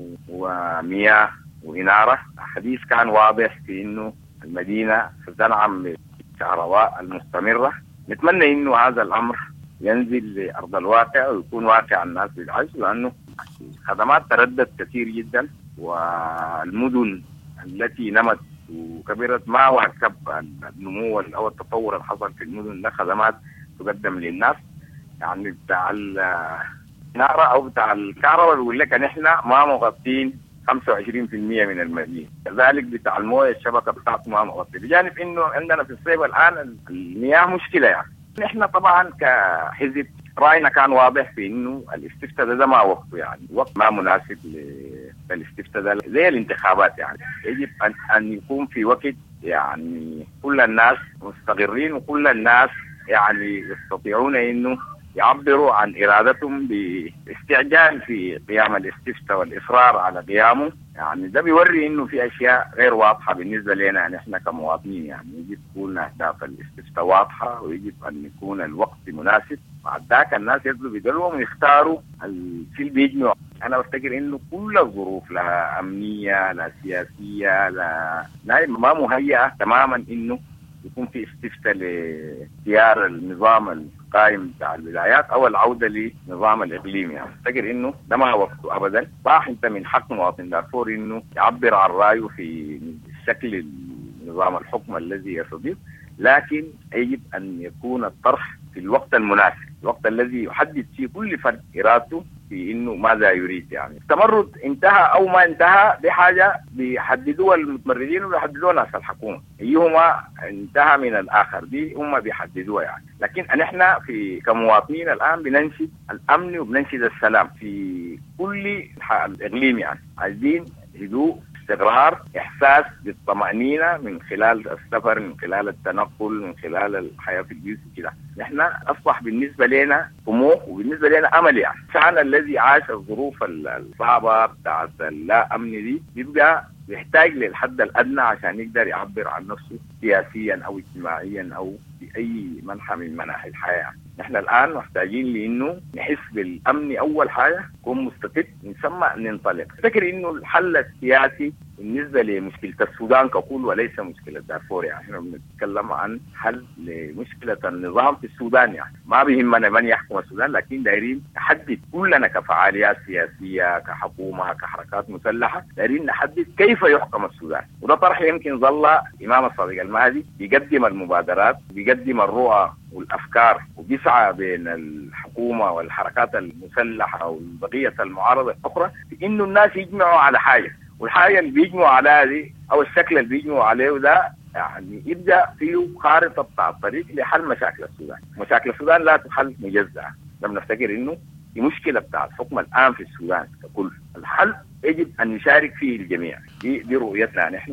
ومياه واناره، الحديث كان واضح في انه المدينه ستنعم بالكهرباء المستمره. نتمنى انه هذا الامر ينزل لارض الواقع ويكون واقع الناس بالعيش، لانه الخدمات تردد كثير جدا، والمدن التي نمت وكبرت ما واكب النمو او التطور اللي حصل في المدن ده خدمات تقدم للناس يعني. بتاع نارة أو بتاع الكهرباء بيقول لك نحن ما مغطين خمسة وعشرين بالمئة من المدينة، كذلك بتاع المويه الشبكة بتاعته ما مغطي، بجانب إنه عندنا في الصيف الآن المياه مشكلة. يعني نحن طبعا كحزب رأينا كان واضح في إنه الاستفتاء ده, ده ما وقته، يعني وقت ما مناسب للاستفتاء ده زي الانتخابات. يعني يجب أن أن يكون في وقت يعني كل الناس مستقرين وكل الناس يعني يستطيعون إنه يعبروا عن إرادتهم باستعجال في قيام الاستفتاء والإصرار على قيامه. يعني ده بيوري إنه في أشياء غير واضحة بالنسبة لنا يعني إحنا كمواطنين. يعني يجب تكون أهداف الاستفتاء واضحة ويجب أن يكون الوقت مناسب. بعد ذاك الناس يبدو بدلوهم ويختاروا في البيجمع. أنا بفتكر إنه كل الظروف لها أمنية لا سياسية لا لا ما مهيئة تماما إنه يكون في استفتاء لاختيار النظام القائم بتاع الولايات او العوده لنظام الاقليمي. يعني افتكر انه ده ما وقته ابدا. صح انت من حق مواطن دارفور انه يعبر عن رايه في شكل نظام الحكم الذي يستضيف، لكن يجب ان يكون الطرح في الوقت المناسب، الوقت الذي يحدد فيه كل فرد ارادته في انه ماذا يريد. يعني التمرد انتهى او ما انتهى دي حاجه بيحددوها المتمردين وبيحددوها ناس الحكومه، ايهما انتهى من الاخر دي هم بيحددوها. يعني لكن نحن في كمواطنين الان بننشد الامن وبننشد السلام في كل الاقليم. يعني عايزين هدوء، استقرار، احساس بالطمأنينة من خلال السفر، من خلال التنقل، من خلال الحياة في البيوت كده. نحن اصبح بالنسبة لنا طموح وبالنسبة لنا امل. يعني الشعب الذي عاش الظروف الصعبة بتاعت اللا امن دي بيبقى يحتاج للحد الادنى عشان يقدر يعبر عن نفسه سياسيا او اجتماعيا او باي منحى من مناحي الحياة. نحن الآن محتاجين لأنه نحس بالأمن أول حاجة، نكون مستقر، نسمى ننطلق. فكر إنه الحل السياسي بالنسبة لمشكلة السودان ككل وليس مشكلة دارفور. يعني احنا بنتكلم عن حل لمشكلة النظام في السودان. يعني ما بيهمنا من يحكم السودان، لكن دايرين نحدد كلنا كفعاليات سياسية كحكومة كحركات مسلحة، دايرين نحدد كيف يحكم السودان. وده طرح يمكن ظل إمام الصادق المهدي بيقدم المبادرات، بيقدم الرؤى والأفكار، وبيسعى بين الحكومة والحركات المسلحة وبقية المعارضة الأخرى في إنه الناس يجمعوا على حاجة، والحاجة اللي بيجمعوا على هذه أو الشكل اللي بيجمعوا عليه ده يعني يبدأ فيه خارطة بتاع الطريق لحل مشاكل السودان. مشاكل السودان لا تحل مجزأة. لما نفتكر إنه دي مشكلة بتاع الحكم الآن في السودان ككل، الحل يجب أن نشارك فيه الجميع. دي, دي رؤيتنا نحن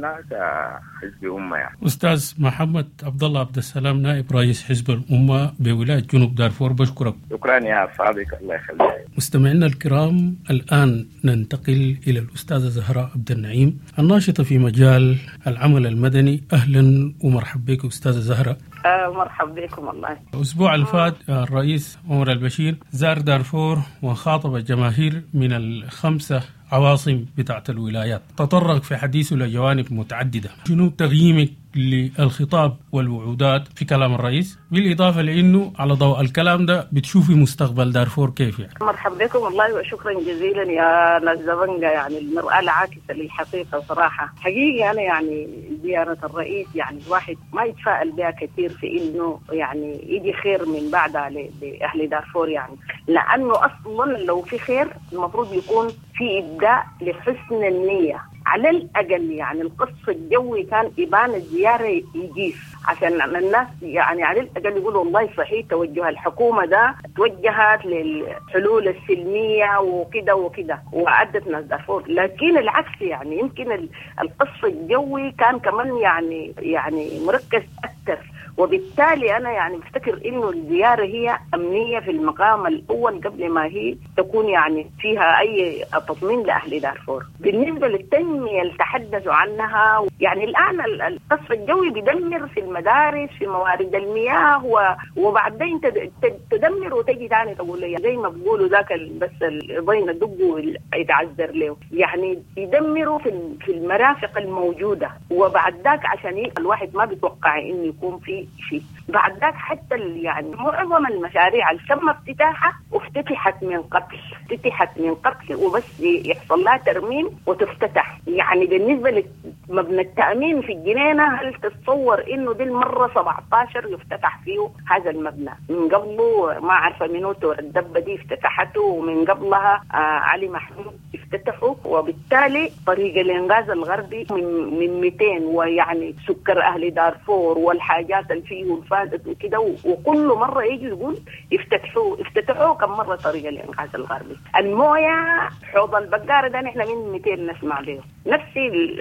كحزب أمة. يعني أستاذ محمد عبد الله عبد السلام نائب رئيس حزب الأمة بولاية جنوب دارفور، بشكرك. شكرا يا صادق، الله يخليك. مستمعينا الكرام، الآن ننتقل إلى الأستاذة زهراء عبد النعيم الناشطة في مجال العمل المدني. أهلا ومرحبا بك أستاذة زهراء. آه مرحبا بكم. الله. الأسبوع اللي فات الرئيس عمر البشير زار دارفور وخاطب الجماهير من الخمسة عواصم بتاعت الولايات، تطرق في حديثه لجوانب متعددة. شنو تقييمك للخطاب والوعودات في كلام الرئيس، بالإضافة لأنه على ضوء الكلام ده بتشوفي مستقبل دارفور كيف؟ يعني مرحبا بكم والله وشكرا جزيلا يا ناس دبنجا. يعني المرآة العاكسة للحقيقة صراحة حقيقي. أنا يعني زيارة الرئيس يعني الواحد ما يتفائل بها كثير في إنه يعني يجي خير من بعدها لأهل دارفور، يعني لأنه أصلا لو في خير المفروض يكون في إبداء لحسن النية على الأقل. يعني القصة الجوي كان إبان الزيارة يجيف عشان الناس يعني على الأقل يقولوا والله صحيح توجه الحكومة ده توجهت للحلول السلمية وكده وكده وعدت ناس دارفور. لكن العكس، يعني يمكن القصة الجوي كان كمان يعني يعني مركز أكثر. وبالتالي أنا يعني بفتكر إنه الزيارة هي أمنية في المقام الأول قبل ما هي تكون يعني فيها أي تطمين لأهل دارفور. بالنسبة للتنمية اللي تحدثوا عنها، يعني الآن القصف الجوي بيدمر في المدارس في موارد المياه، وبعدين تدمر وتجي تاني تقول لي زي ما بيقولوا ذاك بس الضين الدق يتعذر له. يعني يدمروا في في المرافق الموجودة، وبعد ذاك عشان الواحد ما بيتوقع إنه يكون في شيء. بعد ذاك حتى يعني معظم المشاريع اللي تم افتتاحها افتتحت من قبل افتتحت من قبل وبس يحصل لها ترميم وتفتتح. يعني بالنسبة مبنى التأمين في الجنينة، هل تتصور إنه دي المرة سبعة عشر يفتتح فيه هذا المبنى؟ من قبله ما عارفة منو تور الدبة دي افتتحته، ومن قبلها آه علي محمود افتتحه. وبالتالي طريق الإنقاذ الغربي من من مئتين ويعني سكر أهل دارفور والحاجات اللي فيه والفادت وكده، وكل مرة يجي يقول افتتحوه افتتحوه كم مرة طريق الإنقاذ الغربي. الموية حوض البقارة ده نحن من مئتين نسمع به، نفس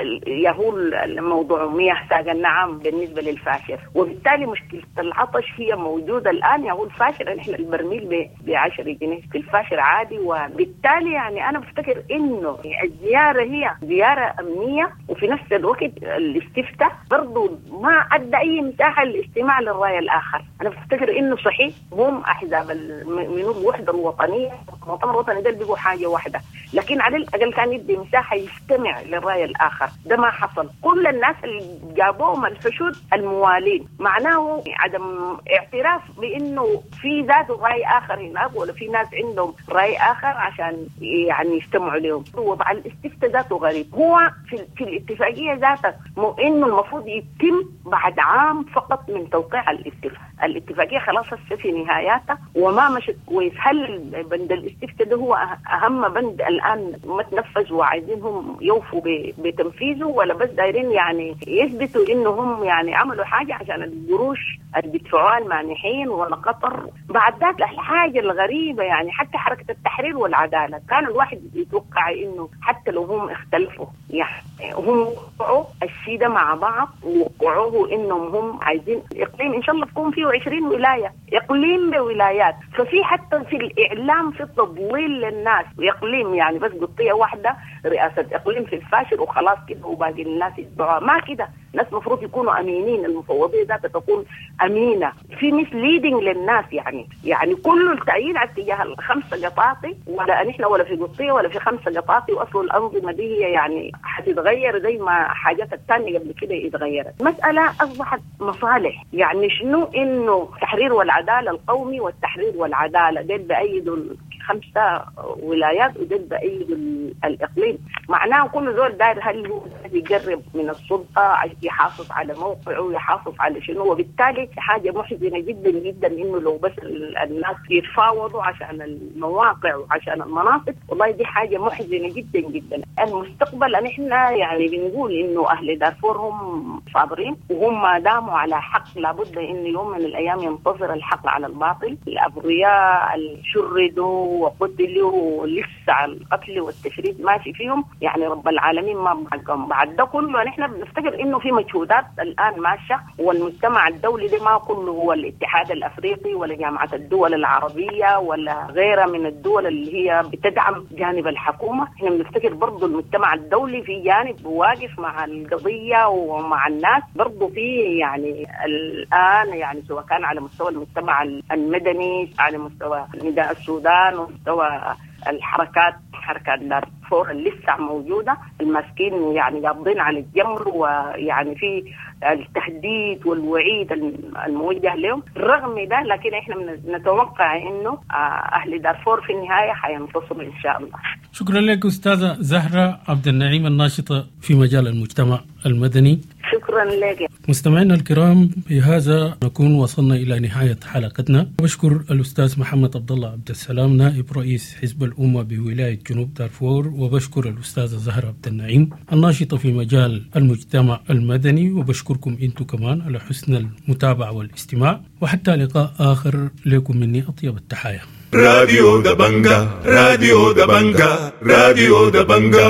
يهول الموضوع مياه ساق النعام بالنسبة للفاشر. وبالتالي مشكلة العطش هي موجودة الآن. يهول فاشر نحن البرميل بعشرة جنيه في الفاشر عادي. وبالتالي يعني أنا بفتكر إنه الزيارة هي زيارة أمنية، وفي نفس الوقت الاستفتاء برضو ما أدى أي مساحة للاستماع للرأي الآخر. أنا بفتكر إنه صحيح هم أحزاب من الوحدة الوطنية المؤتمر الوطني ده بيقوا حاجة واحدة، لكن على الأقل كان يدي مساحة يستمع للرأي الآخر. ده ما حصل. كل الناس اللي جابوهم الحشود الموالين، معناه عدم اعتراف بإنه في ذات رأي آخر هناك، ولا في ناس عندهم رأي آخر عشان يعني يستمعوا لهم. وضع الاستفتاء ذاته غريب. هو في, في الاتفاقية ذاته مو إنه المفروض يتم بعد عام فقط من توقيع الاتفاق. الاتفاقية خلاص هسه في نهاياتها وما مشت كويس. هل بند الاستفتاء ده هو أهم بند الآن ما تنفذ وعايزينهم يوفوا بتنفيذه، ولا بس دايرين يعني يثبتوا إنهم يعني عملوا حاجة عشان القروش اللي بيدفعوها المانحين ولا قطر؟ بعد ذاك الحاجة الغريبة يعني حتى حركة التحرير والعدالة كان الواحد يتوقع إنه حتى لو هم اختلفوا يعني هم وقعوا الشيء ده مع بعض، ووقعوه إنهم هم عايزين إقليم إن شاء الله تكون فيه عشرين ولاية، إقليم بولايات. ففي حتى في الإعلام في تضليل للناس، وإقليم يعني بس قطية واحدة رئاسة إقليم في الفاشر وخلاص كده وباقي الناس يتبعوها. ما كده. ناس مفروض يكونوا أمينين، المفوضية ذاتها تكون أمينة. في misleading للناس يعني يعني كل التأييد على اتجاه الخمسة قطاطي، ولا نحن ولا في قطية ولا في خمسة قطاطي، وأصل الأنظمة دي هي يعني حتتغير زي ما حاجات الثانية قبل كده اتغيرت. مسألة أصبحت مصالح. يعني شنو إنه التحرير والعدالة القومي والتحرير والعدالة دول بأيدوا خمسة ولايات ودول بأيدوا الإقليم. معناه كل زول داير هل هو يقرب من السلطة يحافظ على موقعه يحافظ على شنو. وبالتالي حاجة محزنة جدا جدا إنه لو بس الناس يتفاوضوا عشان المواقع وعشان المناصب، والله دي حاجة محزنة جدا جدا. المستقبل نحن يعني بنقول إنه أهل دارفور هم صابرين وهم ما داموا على حق، لابد إن يوم من الأيام ينتصر الحق على الباطل. الأبرياء الشردوا وقتلوا لسه القتل والتشريد ماشي فيهم، يعني رب العالمين ما بحقهم. بعد ده كله نحن بنفتكر إنه في مجهودات الآن ماشية، والمجتمع الدولي ده ما كله هو الاتحاد الأفريقي ولا جامعة الدول العربية ولا غيرها من الدول اللي هي بتدعم جانب الحكومة. احنا بنفتكر برضو المجتمع الدولي في جانب واقف مع القضية ومع الناس. برضو في يعني الآن يعني سواء كان على مستوى المجتمع المدني، على مستوى نداء السودان ومستوى الحركات حركات دارفور اللي لسه موجودة، الماسكين يعني قابضين على الجمر، ويعني في التهديد والوعيد الموجه لهم. رغم ده لكن احنا نتوقع انه اهل دارفور في النهاية حينتصروا ان شاء الله. شكرا لك أستاذة زهرة عبد النعيم الناشطة في مجال المجتمع المدني. شكرا لك. مستمعينا الكرام، بهذا نكون وصلنا إلى نهاية حلقتنا. بشكر الأستاذ محمد عبد الله عبد السلام نائب رئيس حزب الأمة بولاية جنوب دارفور، وبشكر الأستاذة زهرة عبد النعيم الناشطة في مجال المجتمع المدني، وبشكركم أنتم كمان على حسن المتابعة والاستماع. وحتى لقاء آخر، لكم مني أطيب التحايا. راديو دبنجا راديو دبنجا راديو دبنجا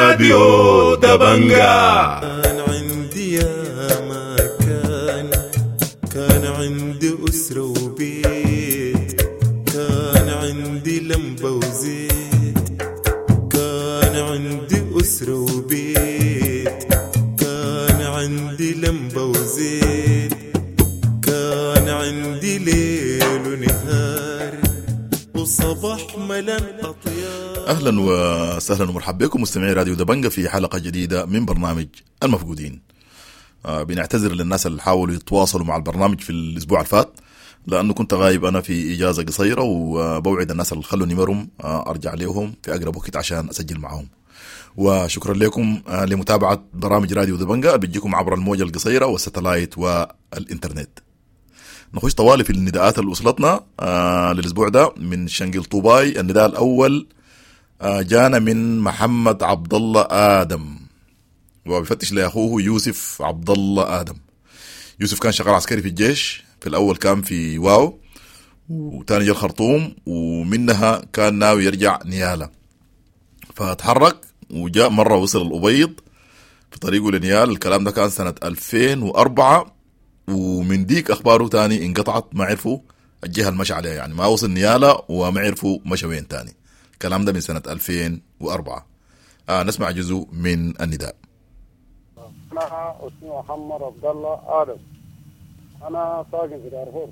راديو دبنجا. كان عندي يا ما كان كان عندي أسرة وبيت، كان عندي لمبة وزيت، كان عندي أسرة وبيت، كان عندي لمبة وزيت، كان عندي ليل ونهار وصباح ملان أطيار. أهلا وسهلا ومرحبا بكم مستمعي راديو دبنجا في حلقة جديدة من برنامج المفقودين. آه بنعتذر للناس اللي حاولوا يتواصلوا مع البرنامج في الأسبوع الفات، لأنه كنت غايب أنا في إجازة قصيرة، وبوعد الناس اللي خلوا نمرهم آه أرجع لهم في أقرب وقت عشان أسجل معهم. وشكرا لكم لمتابعة برامج راديو دبنجة بيجيكم عبر الموجة القصيرة والستلايت والإنترنت. نخش طوالي في النداءات اللي وصلتنا آه للأسبوع ده من شنقل طوباي. النداء الأول آه جانا من محمد عبد الله آدم وبيفتش لأخوه يوسف عبد الله آدم. يوسف كان شغال عسكري في الجيش، في الأول كان في واو وتاني جا الخرطوم ومنها كان ناوي يرجع نيالة، فتحرك وجاء مرة وصل الأبيض في طريقه لنيال. الكلام ده كان سنة ألفين وأربعة ومن ديك أخباره تاني انقطعت، ما عرفوا الجهة المشى عليها، يعني ما وصل نيالة وما عرفوا مشى وين تاني. الكلام ده من سنة ألفين وأربعة. آه نسمع جزء من النداء. أنا اسمي محمد عبد الله آدم، أنا ساكن في دارفور.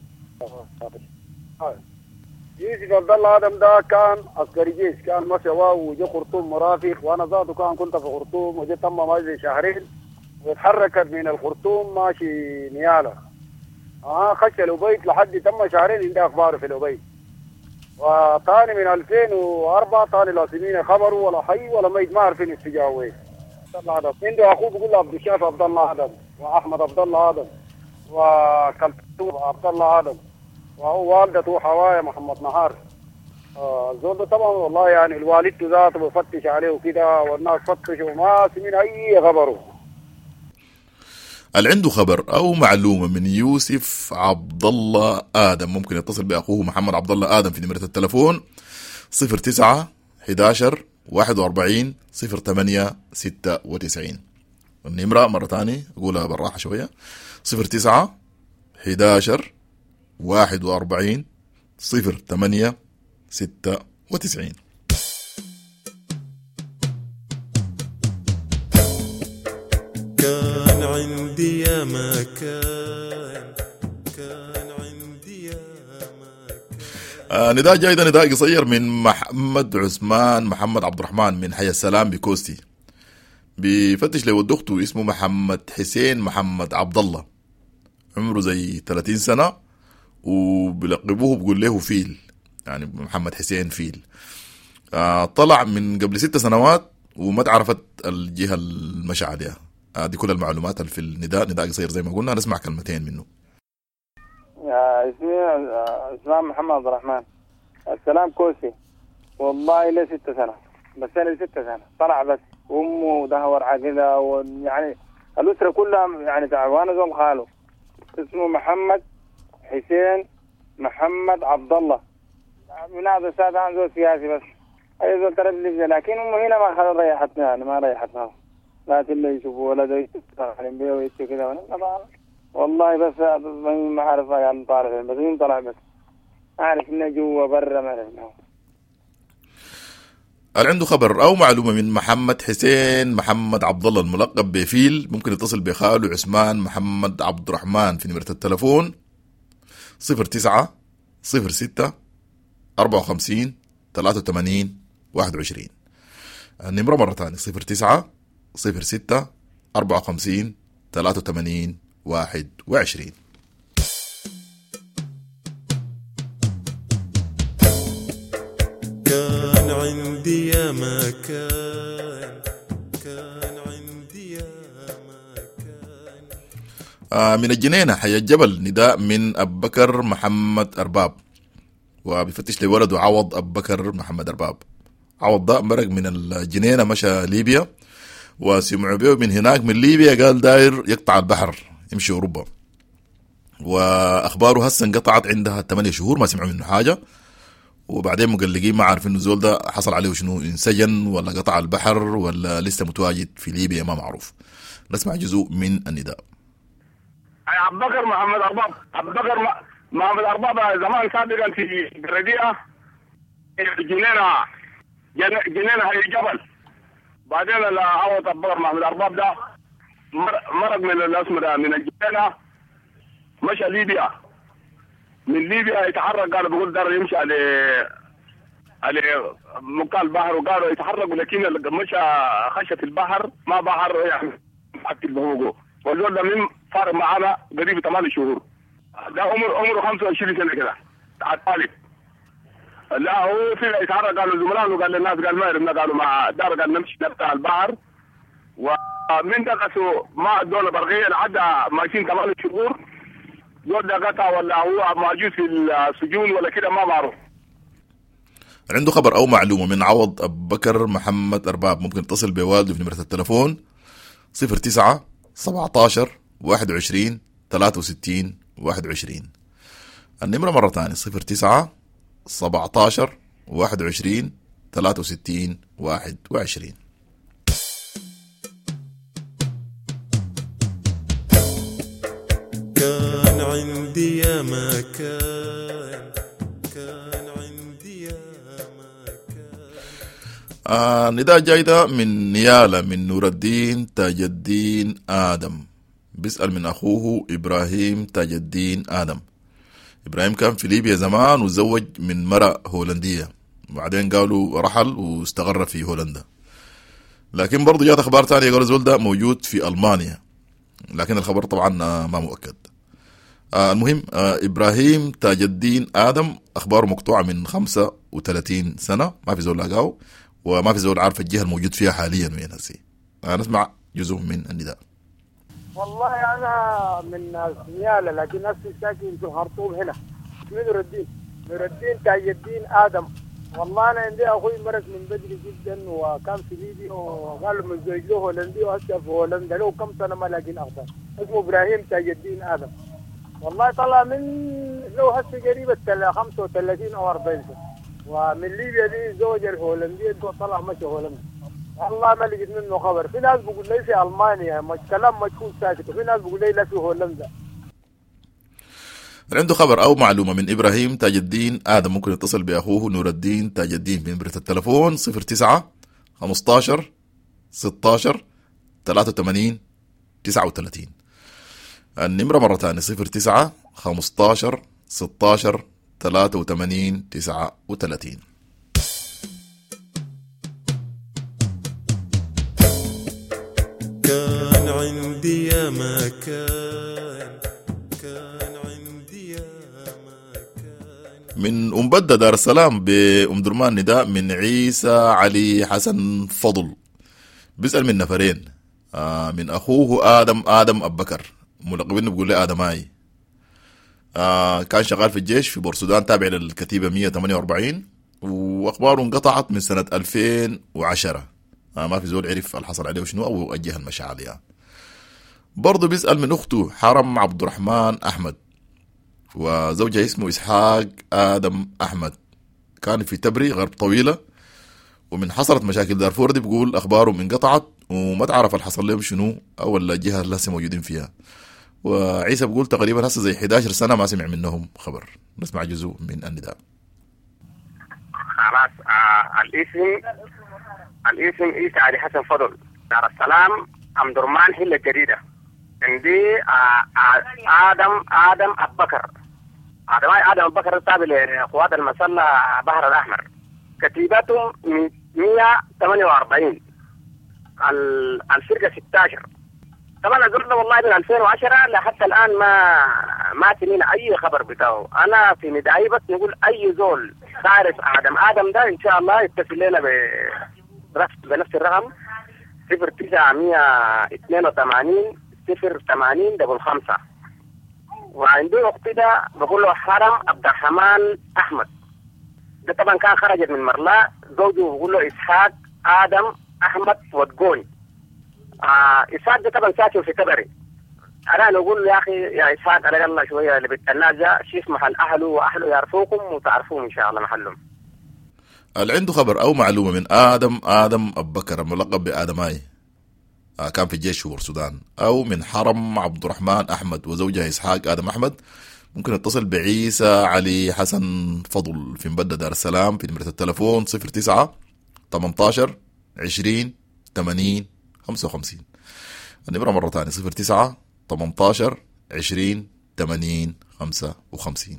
يوسف عبد الله آدم ده كان عسكري جيش، كان مشى واو وجا خرطوم مرافق، وأنا ذاته كان كنت في خرطوم وجا تم مجلس شهرين واتحركت من الخرطوم ماشي نيالة. آه خش الأبيض لحد تم شهرين عندي أخبار في الأبيض. وثاني من ألفين وأربعة ثاني لاسمين خبروا ولا حي ولا ميت، ما عارفين اتجاهه وين. عنده أخوه بيقول له عبد الشافي عبد الله آدم وأحمد عبد الله آدم وكلثوم عبد الله آدم، وهو والدته حوايا محمد نهار. آه زول ده طبعا والله يعني الوالد ذاته بفتش عليه وكده، والناس فتشوا وما سمين أي خبره. اللي عنده خبر أو معلومة من يوسف عبد الله آدم ممكن يتصل بأخوه محمد عبد الله آدم في نمرة التلفون صفر تسعة حداشر واحد وأربعين صفر ثمانية ستة وتسعين. النمرة مرة تانية أقولها بالراحة شوية، صفر تسعة حداشر واحد وأربعين صفر ثمانية ستة وتسعين. كان عندي يا ما كان كان عندي يا ما كان. آه نداء جاي ده نداء قصير من محمد عثمان محمد عبد الرحمن من حي السلام بكوستي. بيفتش له ودخته اسمه محمد حسين محمد عبد الله، عمره زي ثلاثين سنة وبلقبوه بقول له فيل، يعني محمد حسين فيل. آه طلع من قبل ست سنوات وما تعرفت الجهة المشى عليها. آه دي كل المعلومات اللي في النداء، نداء قصير زي ما قلنا، نسمع كلمتين منه. اسمي اسمه محمد عبد الرحمن، السلام كوسي. والله لي ست سنة بس أنا ست سنة طلع بس، أمه دهور عقلها ويعني الأسرة كلها يعني تعبانة زول خاله. اسمه محمد حسين محمد عبد الله، من هذا السادة عن زول سياسي بس أي زول ترى لي، لكن أمه هنا ما خلت ريحتنا، يعني ما ريحتنا، لا تلي يشوفوا ولده يستخدم بيه ويتو كذا وانا والله بس ما عارف يعني طالع بس مين طلع بس عارف انه جوا برا ما عرفنا. اللي عنده خبر او معلومه من محمد حسين محمد عبد الله الملقب بفيل ممكن يتصل بخاله عثمان محمد عبد الرحمن في نمره التلفون صفر تسعة صفر ستة أربعة وخمسين ثلاثة وثمانين واحد وعشرين. النمره مره ثانيه صفر تسعة صفر ستة أربعة وخمسين ثلاثة وثمانين واحد وعشرين. كان عندي يا ما كان كان عندي يا ما كان. آه من الجنينة حي الجبل نداء من أبو بكر محمد أرباب، وبيفتش لولده عوض أبو بكر محمد أرباب. عوض ده مرق من الجنينة مشى ليبيا، وسمعوا به من هناك من ليبيا قال داير يقطع البحر يمشي أوروبا، وأخباره هسه انقطعت عندها ثمانية شهور ما سمعوا منه حاجة، وبعدين مقلقين ما عارفين الزول ده حصل عليه شنو، انسجن ولا قطع البحر ولا لسه متواجد في ليبيا ما معروف. نسمع جزء من النداء. عبد بكر محمد أرباب، عبد بكر محمد أرباب زمان سابقا في الرديئة جنينة جنينة هي الجبل، بعدين العوض عبد بكر محمد أرباب ده مرق من الاسم ده من الجنينة مشى ليبيا، من ليبيا يتحرك قالوا بيقول دار يمشي على على مكان البحر، وقالوا يتحركوا لكن مشى خشة البحر ما بحر يعني حتى بهوجو، والزول ده من فارق معانا قريب ثمان شهور، ده عمر عمره خمسة وعشرين سنة كده على الطالب. لا هو في اشاره قالوا زملائه قال للناس قال ما يرمنا قالوا مع دار قال نمشي نبتع البحر ومن دقسوا ما ادونا برغيه لحد ماشيين ثمان شهور زول ده قطع ولا هو موجود في السجون ولا كده ما معروف. عنده خبر او معلومه من عوض ابو بكر محمد ارباب ممكن اتصل بوالده في نمره التلفون صفر تسعة سبعتاشر واحد وعشرين ثلاثة وستين واحد وعشرين. النمره مره ثانيه صفر تسعة سبعتاشر واحد وعشرين ثلاثة وستين واحد وعشرين. كان عندي يا ما كان كان عندي يا ما كان. آه نداء جاي ده من نيالة من نور الدين تاج الدين آدم بيسأل من أخوه إبراهيم تاج الدين آدم. إبراهيم كان في ليبيا زمان وتزوج من مرأة هولندية وبعدين قالوا رحل واستقر في هولندا، لكن برضو جاءت أخبار تانية قالوا الزول ده موجود في ألمانيا، لكن الخبر طبعا ما مؤكد. آه المهم آه إبراهيم تاج الدين آدم أخباره مقطوعة من خمسة وثلاثين سنة، ما في زول لاقاه وما في زول عارف الجهة الموجود فيها حاليا وين هسي. آه نسمع جزء من النداء. والله أنا من نيالة لكن نفسي ساكن في الخرطوم هنا. اسمي نور الدين نور الدين تاج الدين آدم. والله أنا عندي أخوي مرض من بدري جدا وكان في ليبيا وقالوا متزوج له هولندي وهسه في هولندا له كم سنة ما لاقين أخبار. اسمه إبراهيم تاج الدين آدم. والله طلع من له هسه قريبة خمسة وثلاثين أو أربعين سنة ومن ليبيا دي زوج الهولندية طلع مشى هولندا. والله ما لقيت منه خبر. في ناس بيقول لي في ألمانيا مش كلام مجهول ساكت وفي ناس بيقول لي لا في هولندا. عنده خبر أو معلومة من إبراهيم تاج الدين آدم ممكن يتصل بأخوه نور الدين تاج الدين بنمرة التلفون صفر تسعة خمستاشر ستاشر ثلاثة وثمانين تسعة وثلاثين. النمرة مرة ثانية صفر تسعة خمستاشر ستاشر ثلاثة وثمانين تسعة وثلاثين. كان عندي يا ما كان كان عندي يا ما كان. من أم بدة دار السلام بأم درمان نداء من عيسى علي حسن فضل بيسأل من نفرين. آه من أخوه آدم آدم أبو بكر ملقبين بيقول لي آدماي. آه كان شغال في الجيش في بورسودان تابع للكتيبة مية وثمانية وأربعين وأخباره انقطعت من سنة ألفين وعشرة. آه ما في زول عرف الحصل عليه وشنو أو الجهة المشى عليها. برضو بيسأل من أخته حرم عبد الرحمن أحمد وزوجها اسمه إسحاق آدم أحمد كان في تبري غرب طويلة ومن حصلت مشاكل دارفور دي بيقول أخبارهم انقطعت وما تعرف الحصل لهم شنو أو الجهة اللي هسه موجودين فيها. وعيسى بيقول تقريبا هسه زي إحدى عشرة سنة ما سمع منهم خبر. نسمع جزء من النداء. خلاص آه الاسم الاسم عيسى علي حسن فضل دار السلام أم درمان هي الجديدة. عندي آه آه آدم آدم أبو بكر آدم آدم أبو بكر تابع لقوات المسلة بحر الأحمر كتيبته مية وثمانية وأربعين الفرقة ستاشر. طبعا أقول والله من ألفين وعشرة لحتى الآن ما ما سمعنا أي خبر بتاعه. أنا في ندائي بس نقول أي زول تعرف آدم آدم ده إن شاء الله يتصل لنا بنفس الرقم صفر تسعة مية اثنين وثمانين صفر ثمانين دبل خمسة. وعندي أختي ده بقول له حرم عبد الرحمن أحمد ده طبعا كان خرجت من مرلا زوجه بقول له إسحاق آدم أحمد ودقوني. آه إسحاق ده طبعا ساكن في تبري. أنا نقول يا أخي يا إسحاق على الله شوية اللي بالتنازع شيف محل أهله وأهله يعرفوكم وتعرفوهم إن شاء الله محلهم. اللي عنده خبر أو معلومة من آدم آدم أبو بكر ملقب بآدماي آه كان في الجيش في بورسودان أو من حرم عبد الرحمن أحمد وزوجها إسحاق آدم أحمد ممكن يتصل بعيسى علي حسن فضل في مبدة دار السلام في نمرة التلفون صفر تسعة تمنتاشر عشرين ثمانين خمسة وخمسين. النمرة مرة ثانية صفر تسعة تمنتاشر عشرين ثمانين خمسة وخمسين.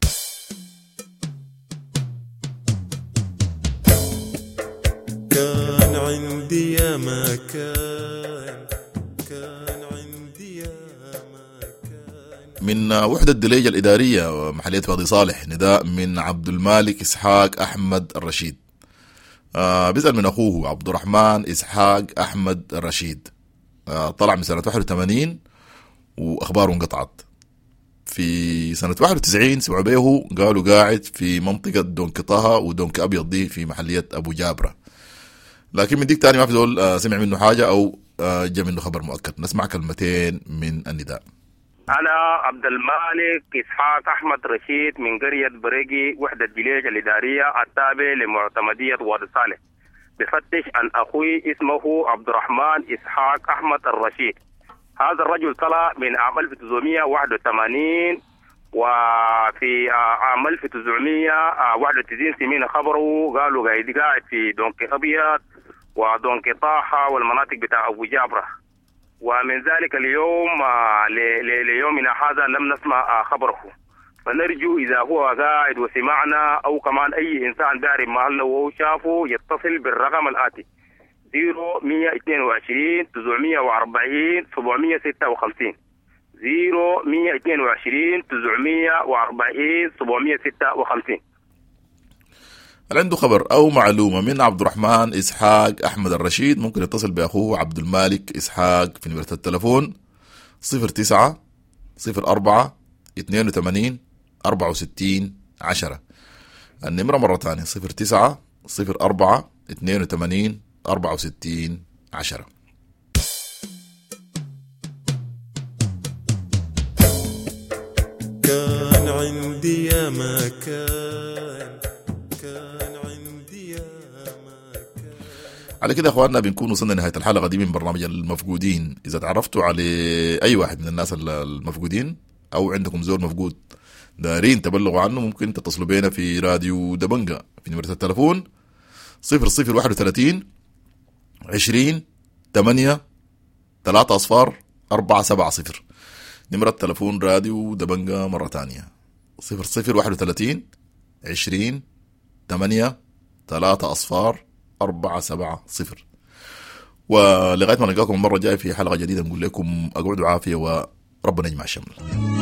كان عندي يا ما كان كان عندي يا ما كان. من وحدة دليجة الإدارية محلية فاضي صالح نداء من عبد المالك إسحاق أحمد الرشيد. آه بيسأل من أخوه عبد الرحمن إسحاق أحمد الرشيد. آه طلع من سنة واحد وثمانين وأخباره انقطعت. في سنة واحد وتسعين سمعوا بيه قالوا قاعد في منطقة دونك طه ودونك أبيض دي في محلية أبو جابرة، لكن من ديك تاني ما في زول آه سمع منه حاجة أو آه جاء منه خبر مؤكد. نسمع كلمتين من النداء. أنا عبد المالك إسحاق أحمد رشيد من قرية بريقي وحدة جليج الإدارية التابع لمعتمدية وادي صالح، بفتش عن أخوي اسمه عبد الرحمن إسحاق أحمد الرشيد. هذا الرجل طلع من عام ألف وتسعمائة وواحد وثمانين، وفي عام ألف وتسعمائة وواحد وتسعين سمينا خبره قالوا قاعد قاعد في دونك أبيض ودونك طاحة والمناطق بتاع أبو جابرة، ومن ذلك اليوم ليومنا هذا لم نسمع خبره. فنرجو إذا هو قاعد وسمعنا أو كمان أي إنسان بيعرف محله وهو شافه يتصل بالرقم الآتي صفر مية اثنين وعشرين تسعمائة وأربعين سبعمائة وستة وخمسين صفر مية اثنين وعشرين تسعمائة وأربعين سبعمائة وستة وخمسين. هل عنده خبر أو معلومة من عبد الرحمن إسحاق أحمد الرشيد ممكن يتصل بأخوه عبد المالك إسحاق في نمرة التلفون صفر تسعة صفر أربعة اثنين وثمانين أربعة وستين عشرة. النمرة مرة ثانية صفر تسعة صفر أربعة اثنين وثمانين أربعة وستين عشرة. كان عندي يا ما كان كان عندي يا ما كان. على كده اخواننا بنكون وصلنا نهاية الحلقة دي من برنامج المفقودين. اذا تعرفتوا على اي واحد من الناس المفقودين او عندكم زول مفقود دارين تبلغوا عنه ممكن تتصلوا بينا في راديو دبنجة في نمرة التلفون صفر صفر واحد وثلاثين عشرين ثمانية ثلاثة أصفار أربعة سبعة صفر. نمرة التلفون راديو دبنجة مرة تانية صفر صفر واحد وثلاثين عشرين ثمانية ثلاثة أصفار أربعة سبعة صفر. ولغاية ما نلقاكم المرة الجاية في حلقة جديدة نقول لكم أقعدوا عافية وربنا يجمع الشمل.